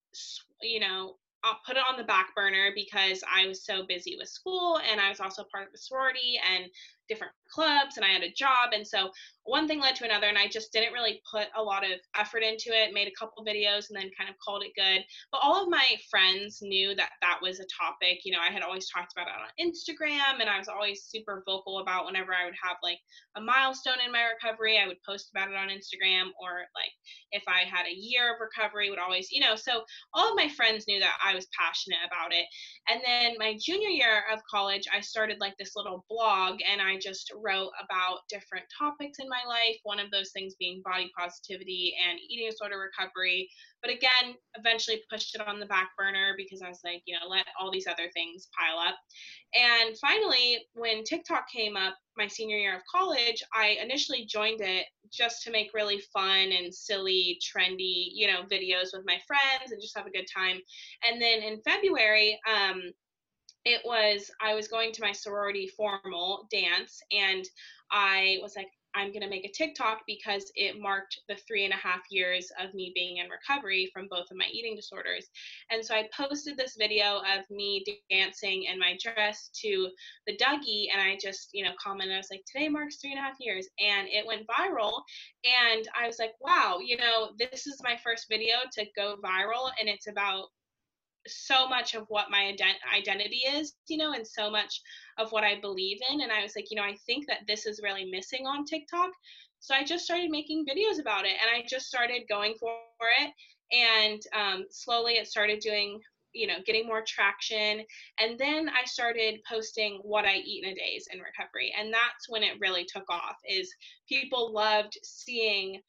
you know, I'll put it on the back burner because I was so busy with school, and I was also part of the sorority and different clubs, and I had a job. And so one thing led to another, and I just didn't really put a lot of effort into it, made a couple videos and then kind of called it good. But all of my friends knew that that was a topic. You know, I had always talked about it on Instagram, and I was always super vocal about whenever I would have like a milestone in my recovery, I would post about it on Instagram, or like if I had a year of recovery, would always, you know, so all of my friends knew that I was passionate about it. And then my junior year of college, I started like this little blog, and I just wrote about different topics in my life, one of those things being body positivity and eating disorder recovery. But again, eventually pushed it on the back burner because I was like, you know, let all these other things pile up. And finally, when TikTok came up my senior year of college, I initially joined it just to make really fun and silly, trendy, you know, videos with my friends and just have a good time. And then in February, um, it was, I was going to my sorority formal dance, and I was like, I'm going to make a TikTok because it marked the three and a half years of me being in recovery from both of my eating disorders. And so I posted this video of me dancing in my dress to the Dougie, and I just, you know, commented, I was like, today marks three and a half years, and it went viral. And I was like, wow, you know, this is my first video to go viral, and it's about so much of what my ident- identity is, you know, and so much of what I believe in. And I was like, you know, I think that this is really missing on TikTok. So I just started making videos about it, and I just started going for it. And um, slowly it started doing, you know, getting more traction. And then I started posting what I eat in a days in recovery. And that's when it really took off, is people loved seeing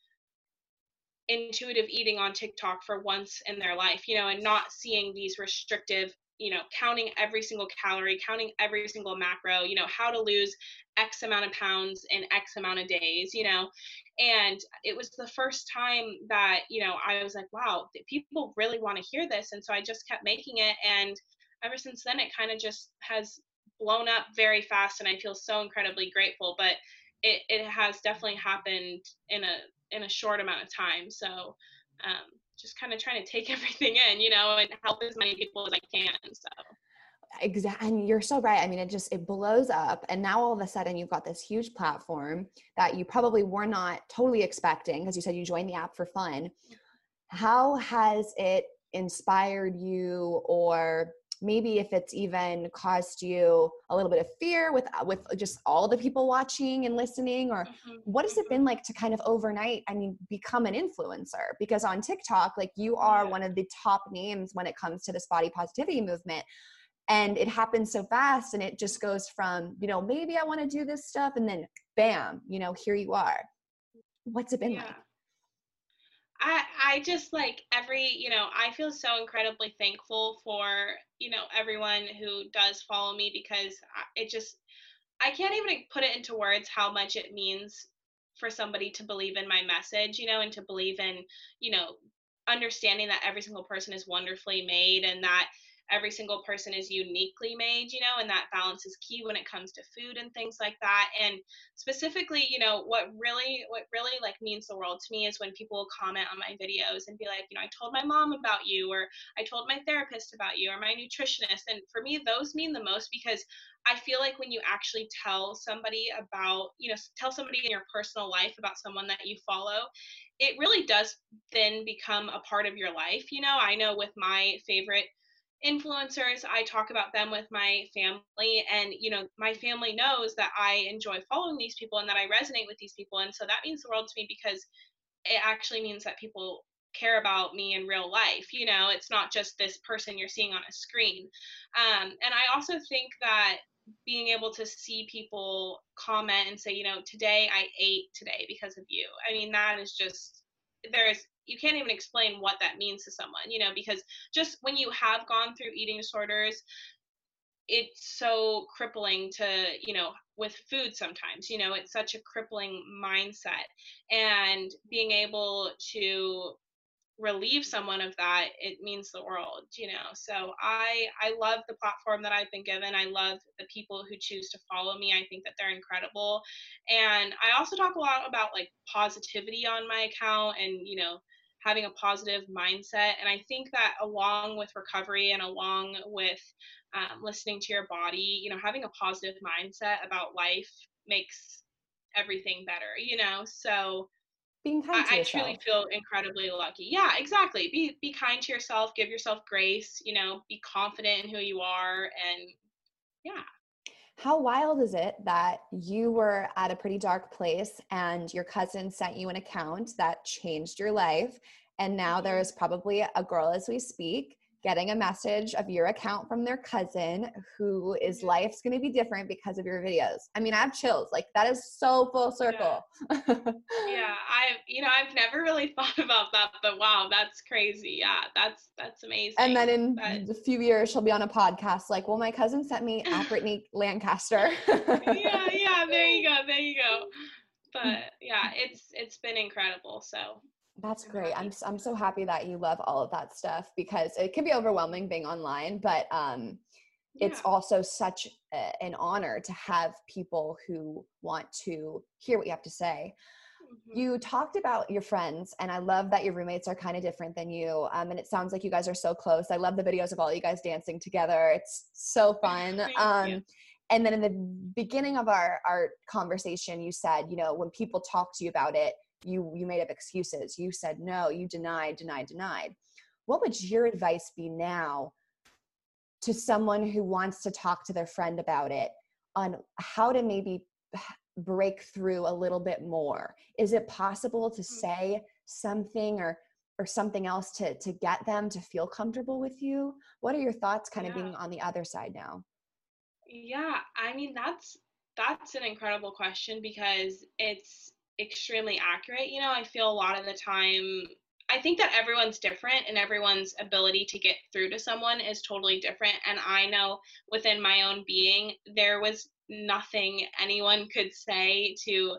intuitive eating on TikTok for once in their life, you know, and not seeing these restrictive you know, counting every single calorie, counting every single macro, you know, how to lose X amount of pounds in X amount of days, you know. And it was the first time that, you know, I was like, wow, people really want to hear this. And so I just kept making it. And ever since then, it kind of just has blown up very fast. And I feel so incredibly grateful. But it, it has definitely happened in a in a short amount of time. So um, just kind of trying to take everything in, you know, and help as many people as I can. So. Exactly. And you're so right. I mean, it just, it blows up. And now all of a sudden you've got this huge platform that you probably were not totally expecting, because you said you joined the app for fun. How has it inspired you, or maybe if it's even caused you a little bit of fear with, with just all the people watching and listening, or Mm-hmm. what has it been like to kind of overnight, I mean, become an influencer? Because on TikTok, like, you are Yeah. one of the top names when it comes to this body positivity movement. And it happens so fast, and it just goes from, you know, maybe I want to do this stuff, and then bam, you know, here you are. What's it been Yeah. like? I I just like every, you know, I feel so incredibly thankful for, you know, everyone who does follow me, because I- it just, I can't even put it into words how much it means for somebody to believe in my message, you know, and to believe in, you know, understanding that every single person is wonderfully made, and that every single person is uniquely made, you know, and that balance is key when it comes to food and things like that. And specifically, you know, what really, what really like means the world to me is when people comment on my videos and be like, you know, I told my mom about you, or I told my therapist about you, or my nutritionist. And for me, those mean the most, because I feel like when you actually tell somebody about, you know, tell somebody in your personal life about someone that you follow, it really does then become a part of your life. You know, I know with my favorite influencers, I talk about them with my family, and, you know, my family knows that I enjoy following these people and that I resonate with these people. And so that means the world to me, because it actually means that people care about me in real life. You know, it's not just this person you're seeing on a screen. Um, and I also think that being able to see people comment and say, you know, today I ate today because of you. I mean, that is just, there's, you can't even explain what that means to someone, you know, because just when you have gone through eating disorders, it's so crippling to, you know, with food sometimes, you know, it's such a crippling mindset. And being able to relieve someone of that, it means the world, you know. So I I love the platform that I've been given. I love the people who choose to follow me. I think that they're incredible. And I also talk a lot about like positivity on my account, and, you know, having a positive mindset. And I think that along with recovery, and along with um, listening to your body, you know, having a positive mindset about life makes everything better, you know. So Being kind to I, I truly yourself. feel incredibly lucky. Yeah, exactly. Be be kind to yourself, give yourself grace, you know, be confident in who you are. And yeah. How wild is it that you were at a pretty dark place and your cousin sent you an account that changed your life? And now there Mhm. is probably a girl as we speak getting a message of your account from their cousin who is Yeah. life's going to be different because of your videos. I mean, I have chills. Like, that is so full Yeah. circle. Yeah, I've, you know, I've never really thought about that, but wow, that's crazy. Yeah, that's that's And then amazing. That in a few years, she'll be on a podcast like, well, my cousin sent me at Brittany Lancaster. yeah, yeah, there you go. There you go. But yeah, it's it's been incredible. So That's I'm great. I'm happy. s- I'm so happy that you love all of that stuff, because it can be overwhelming being online, but um it's Yeah. also such a, an honor to have people who want to hear what you have to say. Mhm. You talked about your friends, and I love that your roommates are kind of different than you. Um, and it sounds like you guys are so close. I love the videos of all you guys dancing together. It's so fun. Thank you. Um, and then in the beginning of our, our conversation, you said, you know, when people talk to you about it, you, you made up excuses. You said, no, you denied, denied, denied. What would your advice be now to someone who wants to talk to their friend about it, on how to maybe break through a little bit more? Is it possible to Mm. say something, or or something else to to get them to feel comfortable with you? What are your thoughts kind of Yeah. being on the other side now? Yeah, I mean, that's that's an incredible question, because it's extremely accurate. You know, I feel a lot of the time I think that everyone's different and everyone's ability to get through to someone is totally different. And I know within my own being, there was nothing anyone could say to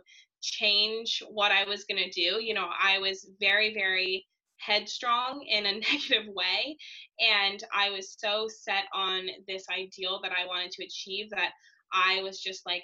change what I was going to do. You know, I was very, very headstrong in a negative way. And I was so set on this ideal that I wanted to achieve that I was just like,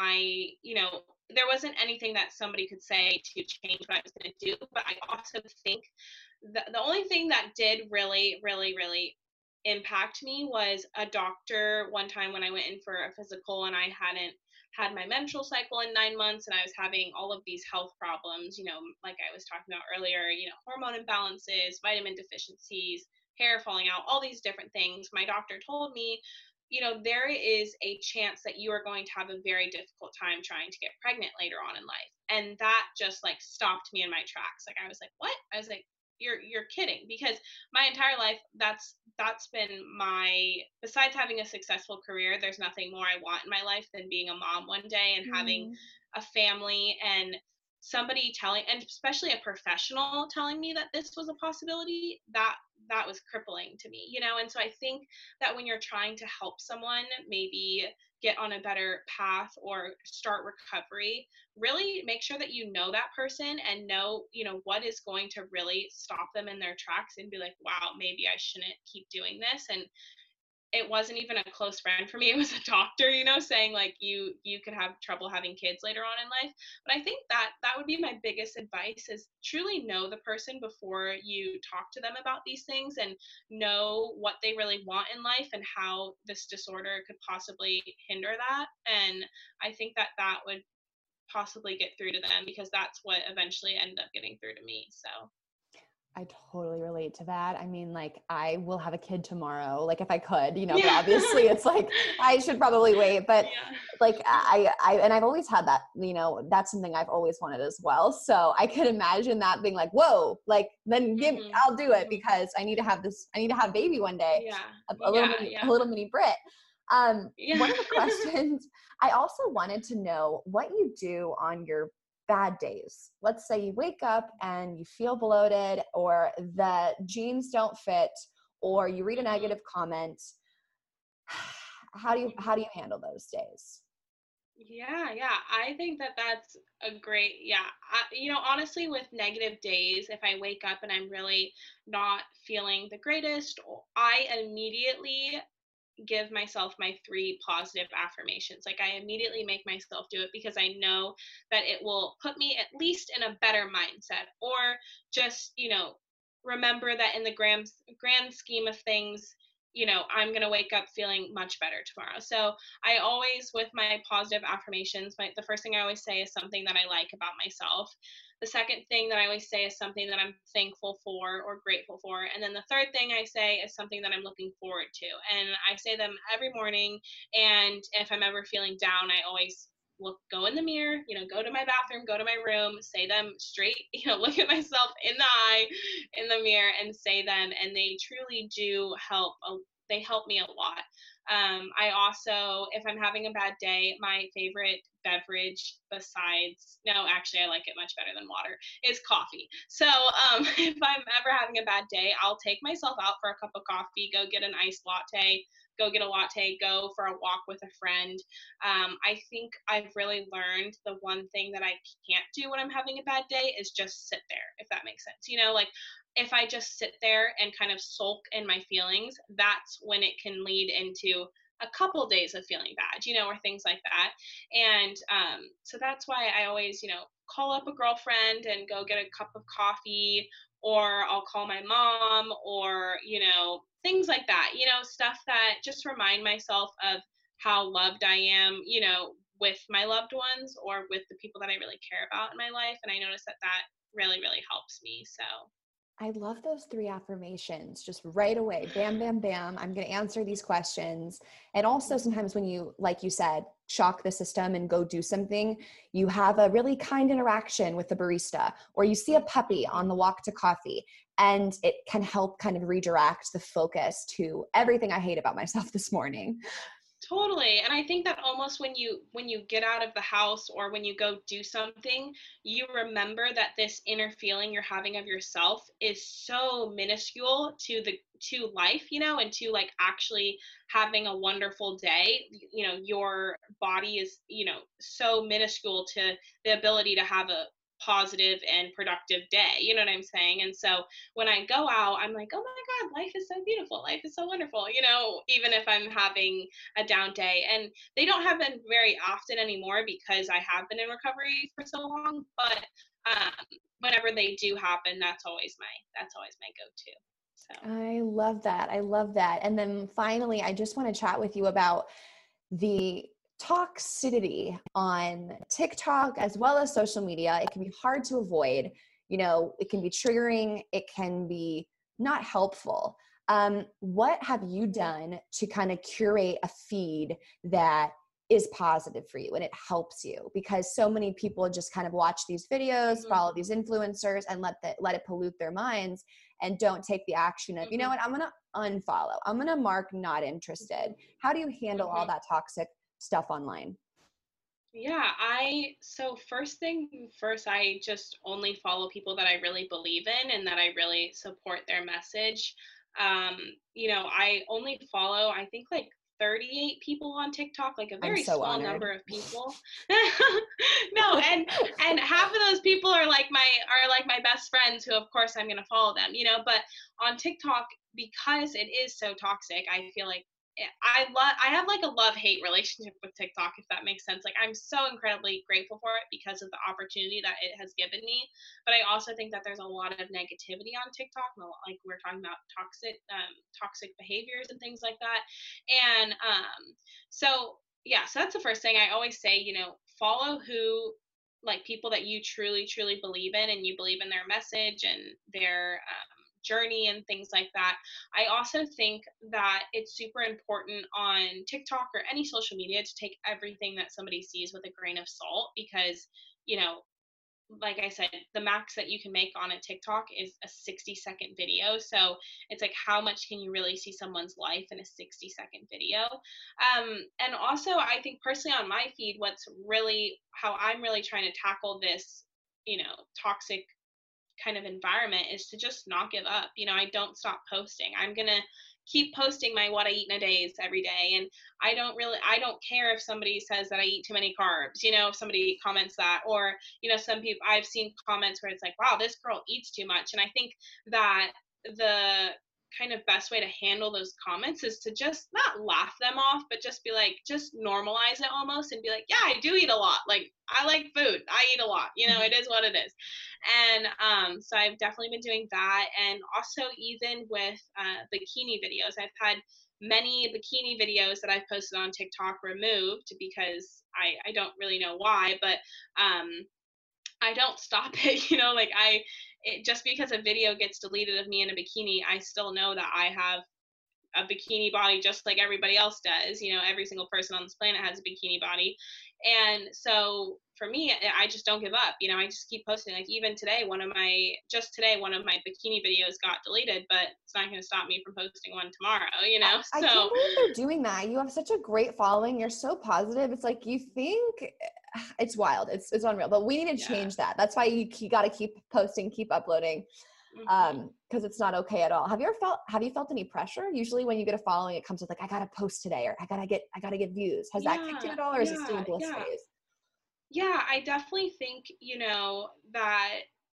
I, you know, there wasn't anything that somebody could say to change what I was going to do. But I also think the, the only thing that did really, really, really impact me was a doctor one time when I went in for a physical and I hadn't had my menstrual cycle in nine months and I was having all of these health problems, you know, like I was talking about earlier, you know, hormone imbalances, vitamin deficiencies, hair falling out, all these different things. My doctor told me, you know, there is a chance that you are going to have a very difficult time trying to get pregnant later on in life. And that just like stopped me in my tracks. Like I was like, what? I was like, you're you're kidding, because my entire life that's that's been my, besides having a successful career, there's nothing more I want in my life than being a mom one day and mm. having a family and somebody telling, and especially a professional telling me that this was a possibility, that that was crippling to me, you know. And so I think that when you're trying to help someone maybe get on a better path or start recovery, really make sure that you know that person and know, you know, what is going to really stop them in their tracks and be like, wow, maybe I shouldn't keep doing this. And it wasn't even a close friend for me. It was a doctor, you know, saying like, you, you could have trouble having kids later on in life. But I think that that would be my biggest advice, is truly know the person before you talk to them about these things and know what they really want in life and how this disorder could possibly hinder that. And I think that that would possibly get through to them, because that's what eventually ended up getting through to me. So I totally relate to that. I mean, like, I will have a kid tomorrow, like if I could, you know, yeah. But obviously it's like, I should probably wait, but yeah. like I, I, and I've always had that, you know, that's something I've always wanted as well. So I could imagine that being like, whoa, like then give, mm-hmm. I'll do it because I need to have this, I need to have baby one day. Yeah. A, a little, yeah, mini, yeah. a little mini Brit. Um, yeah. One of the questions, I also wanted to know what you do on your bad days. Let's say you wake up and you feel bloated, or the jeans don't fit, or you read a negative comment. How do you, how do you handle those days? Yeah, yeah. I think that that's a great, yeah. I, you know, honestly, with negative days, if I wake up and I'm really not feeling the greatest, I immediately give myself my three positive affirmations. Like I immediately make myself do it, because I know that it will put me at least in a better mindset, or just, you know, remember that in the grand, grand scheme of things, you know, I'm going to wake up feeling much better tomorrow. So I always, with my positive affirmations, my, the first thing I always say is something that I like about myself. The second thing that I always say is something that I'm thankful for or grateful for. And then the third thing I say is something that I'm looking forward to. And I say them every morning. And if I'm ever feeling down, I always look, go in the mirror, you know, go to my bathroom, go to my room, say them straight, you know, look at myself in the eye, in the mirror, and say them. And they truly do help. They help me a lot. Um, I also, if I'm having a bad day, my favorite beverage besides, no, actually I like it much better than water, is coffee. So um, if I'm ever having a bad day, I'll take myself out for a cup of coffee, go get an iced latte, go get a latte, go for a walk with a friend. Um, I think I've really learned the one thing that I can't do when I'm having a bad day is just sit there, if that makes sense. You know, like if I just sit there and kind of sulk in my feelings, that's when it can lead into a couple days of feeling bad, you know, or things like that. And um, so that's why I always, you know, call up a girlfriend and go get a cup of coffee, or I'll call my mom, or, you know, things like that, you know, stuff that just remind myself of how loved I am, you know, with my loved ones or with the people that I really care about in my life. And I notice that that really, really helps me. So I love those three affirmations just right away. Bam, bam, bam. I'm going to answer these questions. And also sometimes when you, like you said, shock the system and go do something, you have a really kind interaction with the barista, or you see a puppy on the walk to coffee, and it can help kind of redirect the focus to everything I hate about myself this morning. Totally. And I think that almost when you when you get out of the house or when you go do something, you remember that this inner feeling you're having of yourself is so minuscule to the to life, you know, and to like actually having a wonderful day. You know, your body is, you know, so minuscule to the ability to have a positive and productive day. You know what I'm saying? And so when I go out, I'm like, oh my God, life is so beautiful. Life is so wonderful. You know, even if I'm having a down day. And they don't happen very often anymore because I have been in recovery for so long. But um, whenever they do happen, that's always my that's always my go-to. So I love that. I love that. And then finally, I just want to chat with you about the toxicity on TikTok as well as social media. It can be hard to avoid. You know, it can be triggering. It can be not helpful. Um, what have you done to kind of curate a feed that is positive for you and it helps you? Because so many people just kind of watch these videos, mm-hmm. follow these influencers, and let that let it pollute their minds and don't take the action of, mm-hmm. you know what, I'm going to unfollow. I'm going to mark not interested. How do you handle mm-hmm. all that toxic stuff online? Yeah, I, so first thing first, I just only follow people that I really believe in and that I really support their message. Um, you know, I only follow, I think like thirty-eight people on TikTok, like a very so small honored. number of people. No, and and half of those people are like my are like my best friends who of course I'm going to follow them, you know, but on TikTok, because it is so toxic, I feel like I love I have like a love-hate relationship with TikTok, if that makes sense. Like I'm so incredibly grateful for it because of the opportunity that it has given me. But I also think that there's a lot of negativity on TikTok, like we're talking about toxic um, toxic behaviors and things like that. And um, so yeah, so that's the first thing I always say, you know, follow who like people that you truly, truly believe in and you believe in their message and their um, journey and things like that. I also think that it's super important on TikTok or any social media to take everything that somebody sees with a grain of salt because, you know, like I said, the max that you can make on a TikTok is a sixty second video. So it's like, how much can you really see someone's life in a sixty second video? Um, and also, I think personally on my feed, what's really how I'm really trying to tackle this, you know, toxic kind of environment is to just not give up. You know, I don't stop posting. I'm going to keep posting my what I eat in a days every day. And I don't really, I don't care if somebody says that I eat too many carbs, you know, if somebody comments that, or, you know, some people, I've seen comments where it's like, wow, this girl eats too much. And I think that the kind of best way to handle those comments is to just not laugh them off, but just be like, just normalize it almost and be like, yeah, I do eat a lot. Like, I like food. I eat a lot. You know, it is what it is. And um, so I've definitely been doing that. And also even with uh, bikini videos, I've had many bikini videos that I've posted on TikTok removed because I, I don't really know why, but um, I don't stop it. You know, like I, it, just because a video gets deleted of me in a bikini, I still know that I have a bikini body just like everybody else does. You know, every single person on this planet has a bikini body. And so for me, I just don't give up. You know, I just keep posting. Like even today, one of my, just today, one of my bikini videos got deleted, but it's not going to stop me from posting one tomorrow, you know? I, so I can't believe you're doing that. You have such a great following. You're so positive. It's like, you think it's wild. It's, it's unreal, but we need to change yeah. that. That's why you, you got to keep posting, keep uploading. Um, cause it's not okay at all. Have you ever felt, have you felt any pressure? Usually when you get a following, it comes with like, I gotta post today, or I gotta get, I gotta get views. Has yeah, that kicked in at all? Or yeah, is it still a bliss yeah. phase? Yeah, I definitely think, you know, that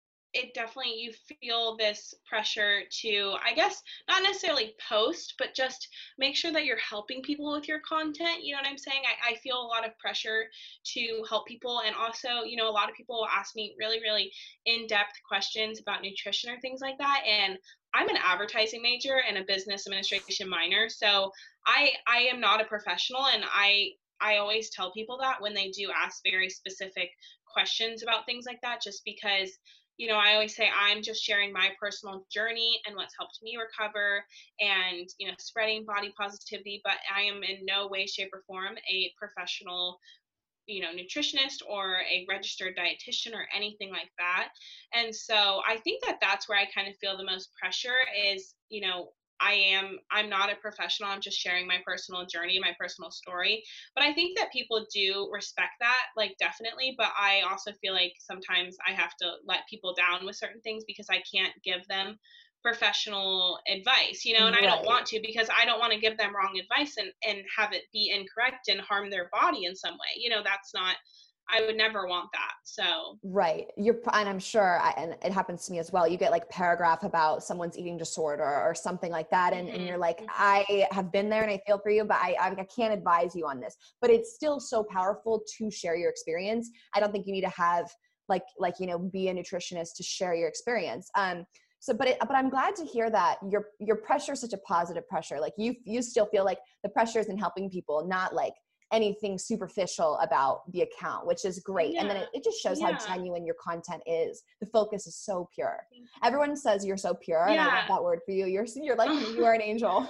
it definitely, you feel this pressure to, I guess, not necessarily post, but just make sure that you're helping people with your content. You know what I'm saying? I, I feel a lot of pressure to help people. And also, you know, a lot of people will ask me really, really in-depth questions about nutrition or things like that. And I'm an advertising major and a business administration minor. So I, I am not a professional. And I, I always tell people that when they do ask very specific questions about things like that, just because, you know, I always say I'm just sharing my personal journey and what's helped me recover and, you know, spreading body positivity, but I am in no way, shape, or form a professional, you know, nutritionist or a registered dietitian or anything like that. And so I think that that's where I kind of feel the most pressure is, you know, I am, I'm not a professional. I'm just sharing my personal journey, my personal story. But I think that people do respect that, like definitely. But I also feel like sometimes I have to let people down with certain things because I can't give them professional advice, you know, and I don't Right. want to because I don't want to give them wrong advice and, and have it be incorrect and harm their body in some way. You know, that's not, I would never want that. So Right. You're, and I'm sure, I, and it happens to me as well. You get like paragraph about someone's eating disorder or something like that. And, and mhm, you're like, mhm. I have been there and I feel for you, but I, I can't advise you on this, but it's still so powerful to share your experience. I don't think you need to have like, like, you know, be a nutritionist to share your experience. Um, so, but it, but I'm glad to hear that your, your pressure is such a positive pressure. Like you, you still feel like the pressure is in helping people, not like anything superficial about the account, which is great. And then Yeah, it, it just shows how yeah. genuine your content is. The focus is so pure. Thank you. Everyone says you're so pure, and I love Yeah. that word for you. You're you're like you are an angel.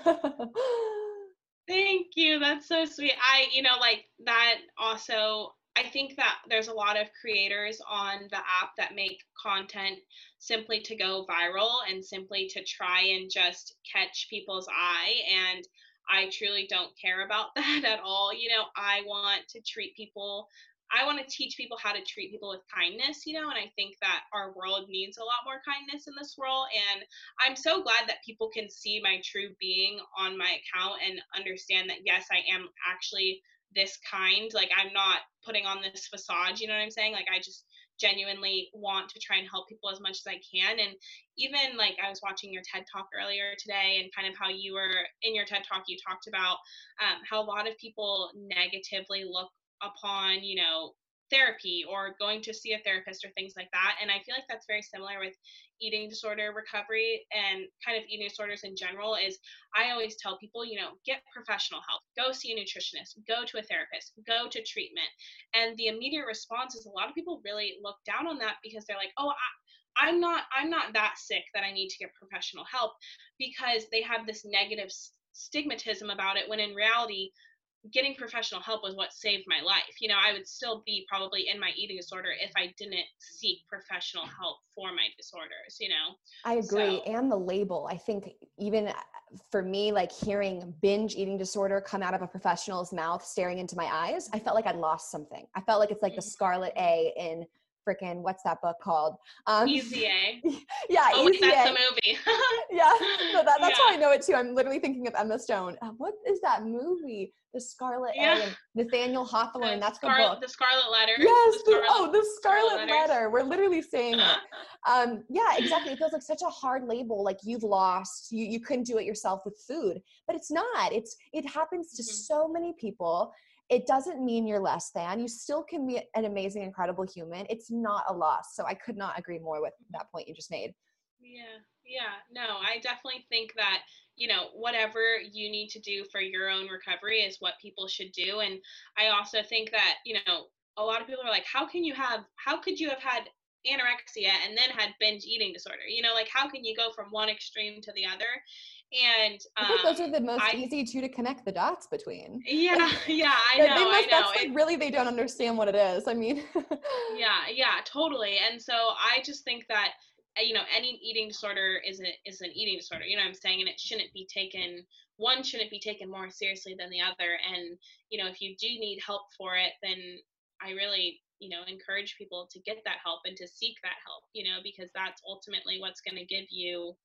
Thank you. That's so sweet. I, you know, like that also, I think that there's a lot of creators on the app that make content simply to go viral and simply to try and just catch people's eye. And I truly don't care about that at all. You know, I want to treat people, I want to teach people how to treat people with kindness, you know, and I think that our world needs a lot more kindness in this world. And I'm so glad that people can see my true being on my account and understand that, yes, I am actually this kind. Like, I'm not putting on this facade, you know what I'm saying? Like, I just genuinely want to try and help people as much as I can. And even like I was watching your TED Talk earlier today, and kind of how you were in your TED Talk, you talked about um, how a lot of people negatively look upon, you know, therapy or going to see a therapist or things like that. And I feel like that's very similar with eating disorder recovery and kind of eating disorders in general. Is I always tell people, you know, get professional help, go see a nutritionist, go to a therapist, go to treatment. And the immediate response is a lot of people really look down on that because they're like, oh, I, I'm not I'm not that sick that I need to get professional help, because they have this negative stigmatism about it, when in reality getting professional help was what saved my life. You know, I would still be probably in my eating disorder if I didn't seek professional help for my disorders, you know? I agree. So, And the label, I think even for me, like hearing binge eating disorder come out of a professional's mouth, staring into my eyes, I felt like I'd lost something. I felt like it's like the mhm, scarlet mhm. A in freaking, what's that book called? Um, Easy A. yeah, Oh, wait, Easy that's a A. movie. Yeah, no, that, that's how Yeah, I know it too. I'm literally thinking of Emma Stone. Uh, what is that movie? The Scarlet yeah. A, and Nathaniel The Hawthorne. That's the book. scarlet, the scarlet letters, Yes. the The, scarlet, oh, the scarlet Scarlet letters. Letter. We're literally saying it. Um, yeah, exactly. It feels like such a hard label. Like you've lost. You you couldn't do it yourself with food, but it's not. It's it happens to Mhm. so many people. It doesn't mean you're less than. You still can be an amazing, incredible human. It's not a loss. So I could not agree more with that point you just made. Yeah, yeah. No, I definitely think that, you know, whatever you need to do for your own recovery is what people should do. And I also think that, you know, a lot of people are like, how can you have, how could you have had anorexia and then had binge eating disorder? You know, like, how can you go from one extreme to the other? And I think those are um, the most I, easy two to connect the dots between. yeah, yeah, I They they know, I must, know. that's like It, really, they don't understand what it is. I mean, Yeah, yeah, totally. And so I just think that uh, you know, any eating disorder is an is an eating disorder. You know what I'm saying? And it shouldn't be taken, one shouldn't be taken more seriously than the other. And you know, if you do need help for it, then I really, you know, encourage people to get that help and to seek that help, you know, because that's ultimately what's going to give you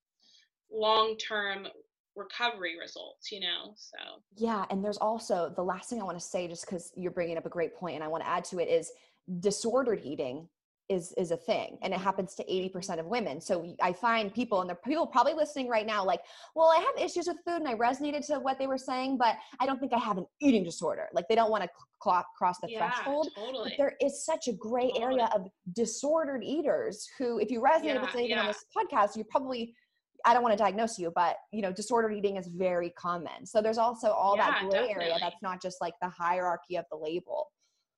long-term recovery results, you know. So, yeah. And there's also the last thing I want to say, just because you're bringing up a great point and I want to add to it, is disordered eating is is a thing, and it mhm, happens to mhm, eighty percent of women. So I find people, and the people probably listening right now, like, well, I have issues with food and I resonated to what they were saying, but I don't think I have an eating disorder. Like they don't want to cl- cross the yeah, threshold. But totally. there is such a gray area Totally. of disordered eaters who, if you resonated with Yeah, anything on yeah. this podcast, you probably, I don't want to diagnose you, but you know, disordered eating is very common. So there's also all that Yeah, gray area definitely. that's not just like the hierarchy of the label.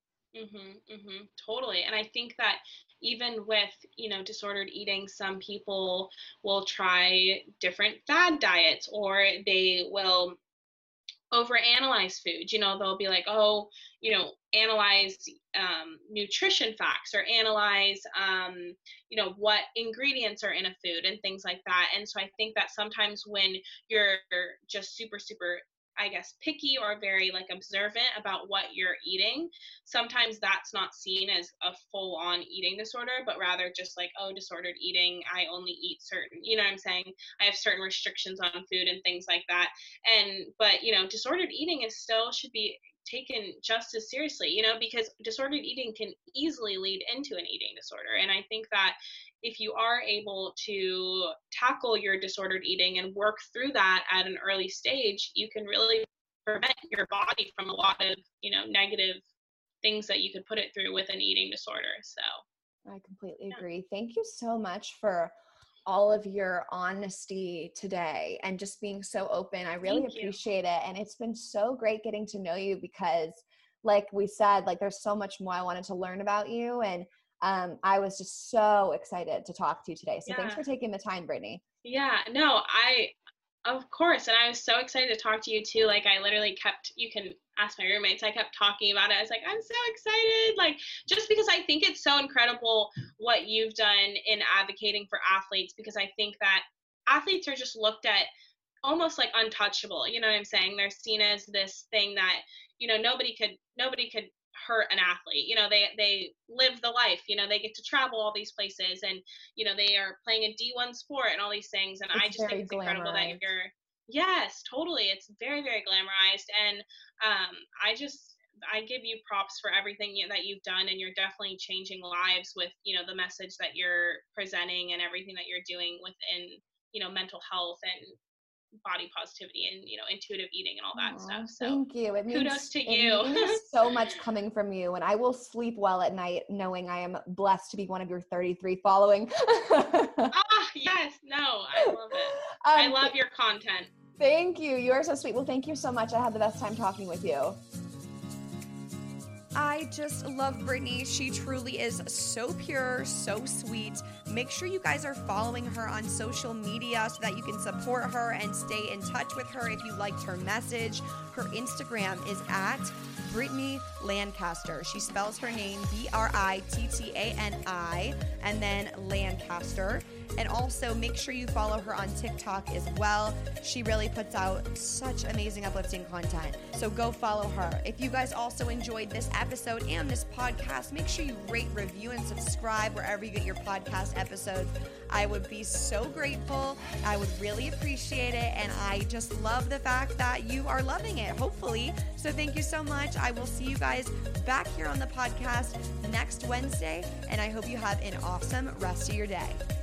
Mhm, mhm, totally. And I think that even with, you know, disordered eating, some people will try different fad diets, or they will overanalyze food. You know, they'll be like, oh, you know, analyze um, nutrition facts, or analyze, um, you know, what ingredients are in a food and things like that. And so I think that sometimes when you're just super, super, I guess, picky or very like observant about what you're eating, sometimes that's not seen as a full on eating disorder, but rather just like, oh, disordered eating. I only eat certain, you know what I'm saying? I have certain restrictions on food and things like that. And, but, you know, disordered eating is still should be taken just as seriously, you know, because disordered eating can easily lead into an eating disorder. And I think that if you are able to tackle your disordered eating and work through that at an early stage, you can really prevent your body from a lot of, you know, negative things that you could put it through with an eating disorder. So I completely yeah. agree. Thank you so much for all of your honesty today and just being so open. I really Thank appreciate you. it. And it's been so great getting to know you because like we said, like there's so much more I wanted to learn about you. And um, I was just so excited to talk to you today. So yeah. thanks for taking the time, Brittany. Yeah, no, I, of course. And I was so excited to talk to you too. Like I literally kept, you can ask my roommates, I kept talking about it. I was like, I'm so excited. Like, just because I think it's so incredible what you've done in advocating for athletes, because I think that athletes are just looked at almost like untouchable. You know what I'm saying? They're seen as this thing that, you know, nobody could, nobody could hurt an athlete. You know, they they live the life, you know, they get to travel all these places, and you know, they are playing a D one sport and all these things. And it's I just think it's incredible that you're, yes, totally, it's very, very glamorized. And um I just I give you props for everything you, that you've done, and you're definitely changing lives with, you know, the message that you're presenting and everything that you're doing within, you know, mental health and body positivity and, you know, intuitive eating and all that Aww, stuff. So thank you. It kudos means, to it you. means so much coming from you, and I will sleep well at night knowing I am blessed to be one of your thirty-three following. Ah, yes, no, I love it. Um, I love your content. Thank you. You are so sweet. Well, thank you so much. I had the best time talking with you. I just love Brittany. She truly is so pure, so sweet. Make sure you guys are following her on social media so that you can support her and stay in touch with her if you liked her message. Her Instagram is at Brittany Lancaster. She spells her name B R I T T A N I and then Lancaster. And also make sure you follow her on TikTok as well. She really puts out such amazing uplifting content. So go follow her. If you guys also enjoyed this episode and this podcast, make sure you rate, review, and subscribe wherever you get your podcast episodes. I would be so grateful. I would really appreciate it. And I just love the fact that you are loving it, hopefully. So thank you so much. I will see you guys back here on the podcast next Wednesday. And I hope you have an awesome rest of your day.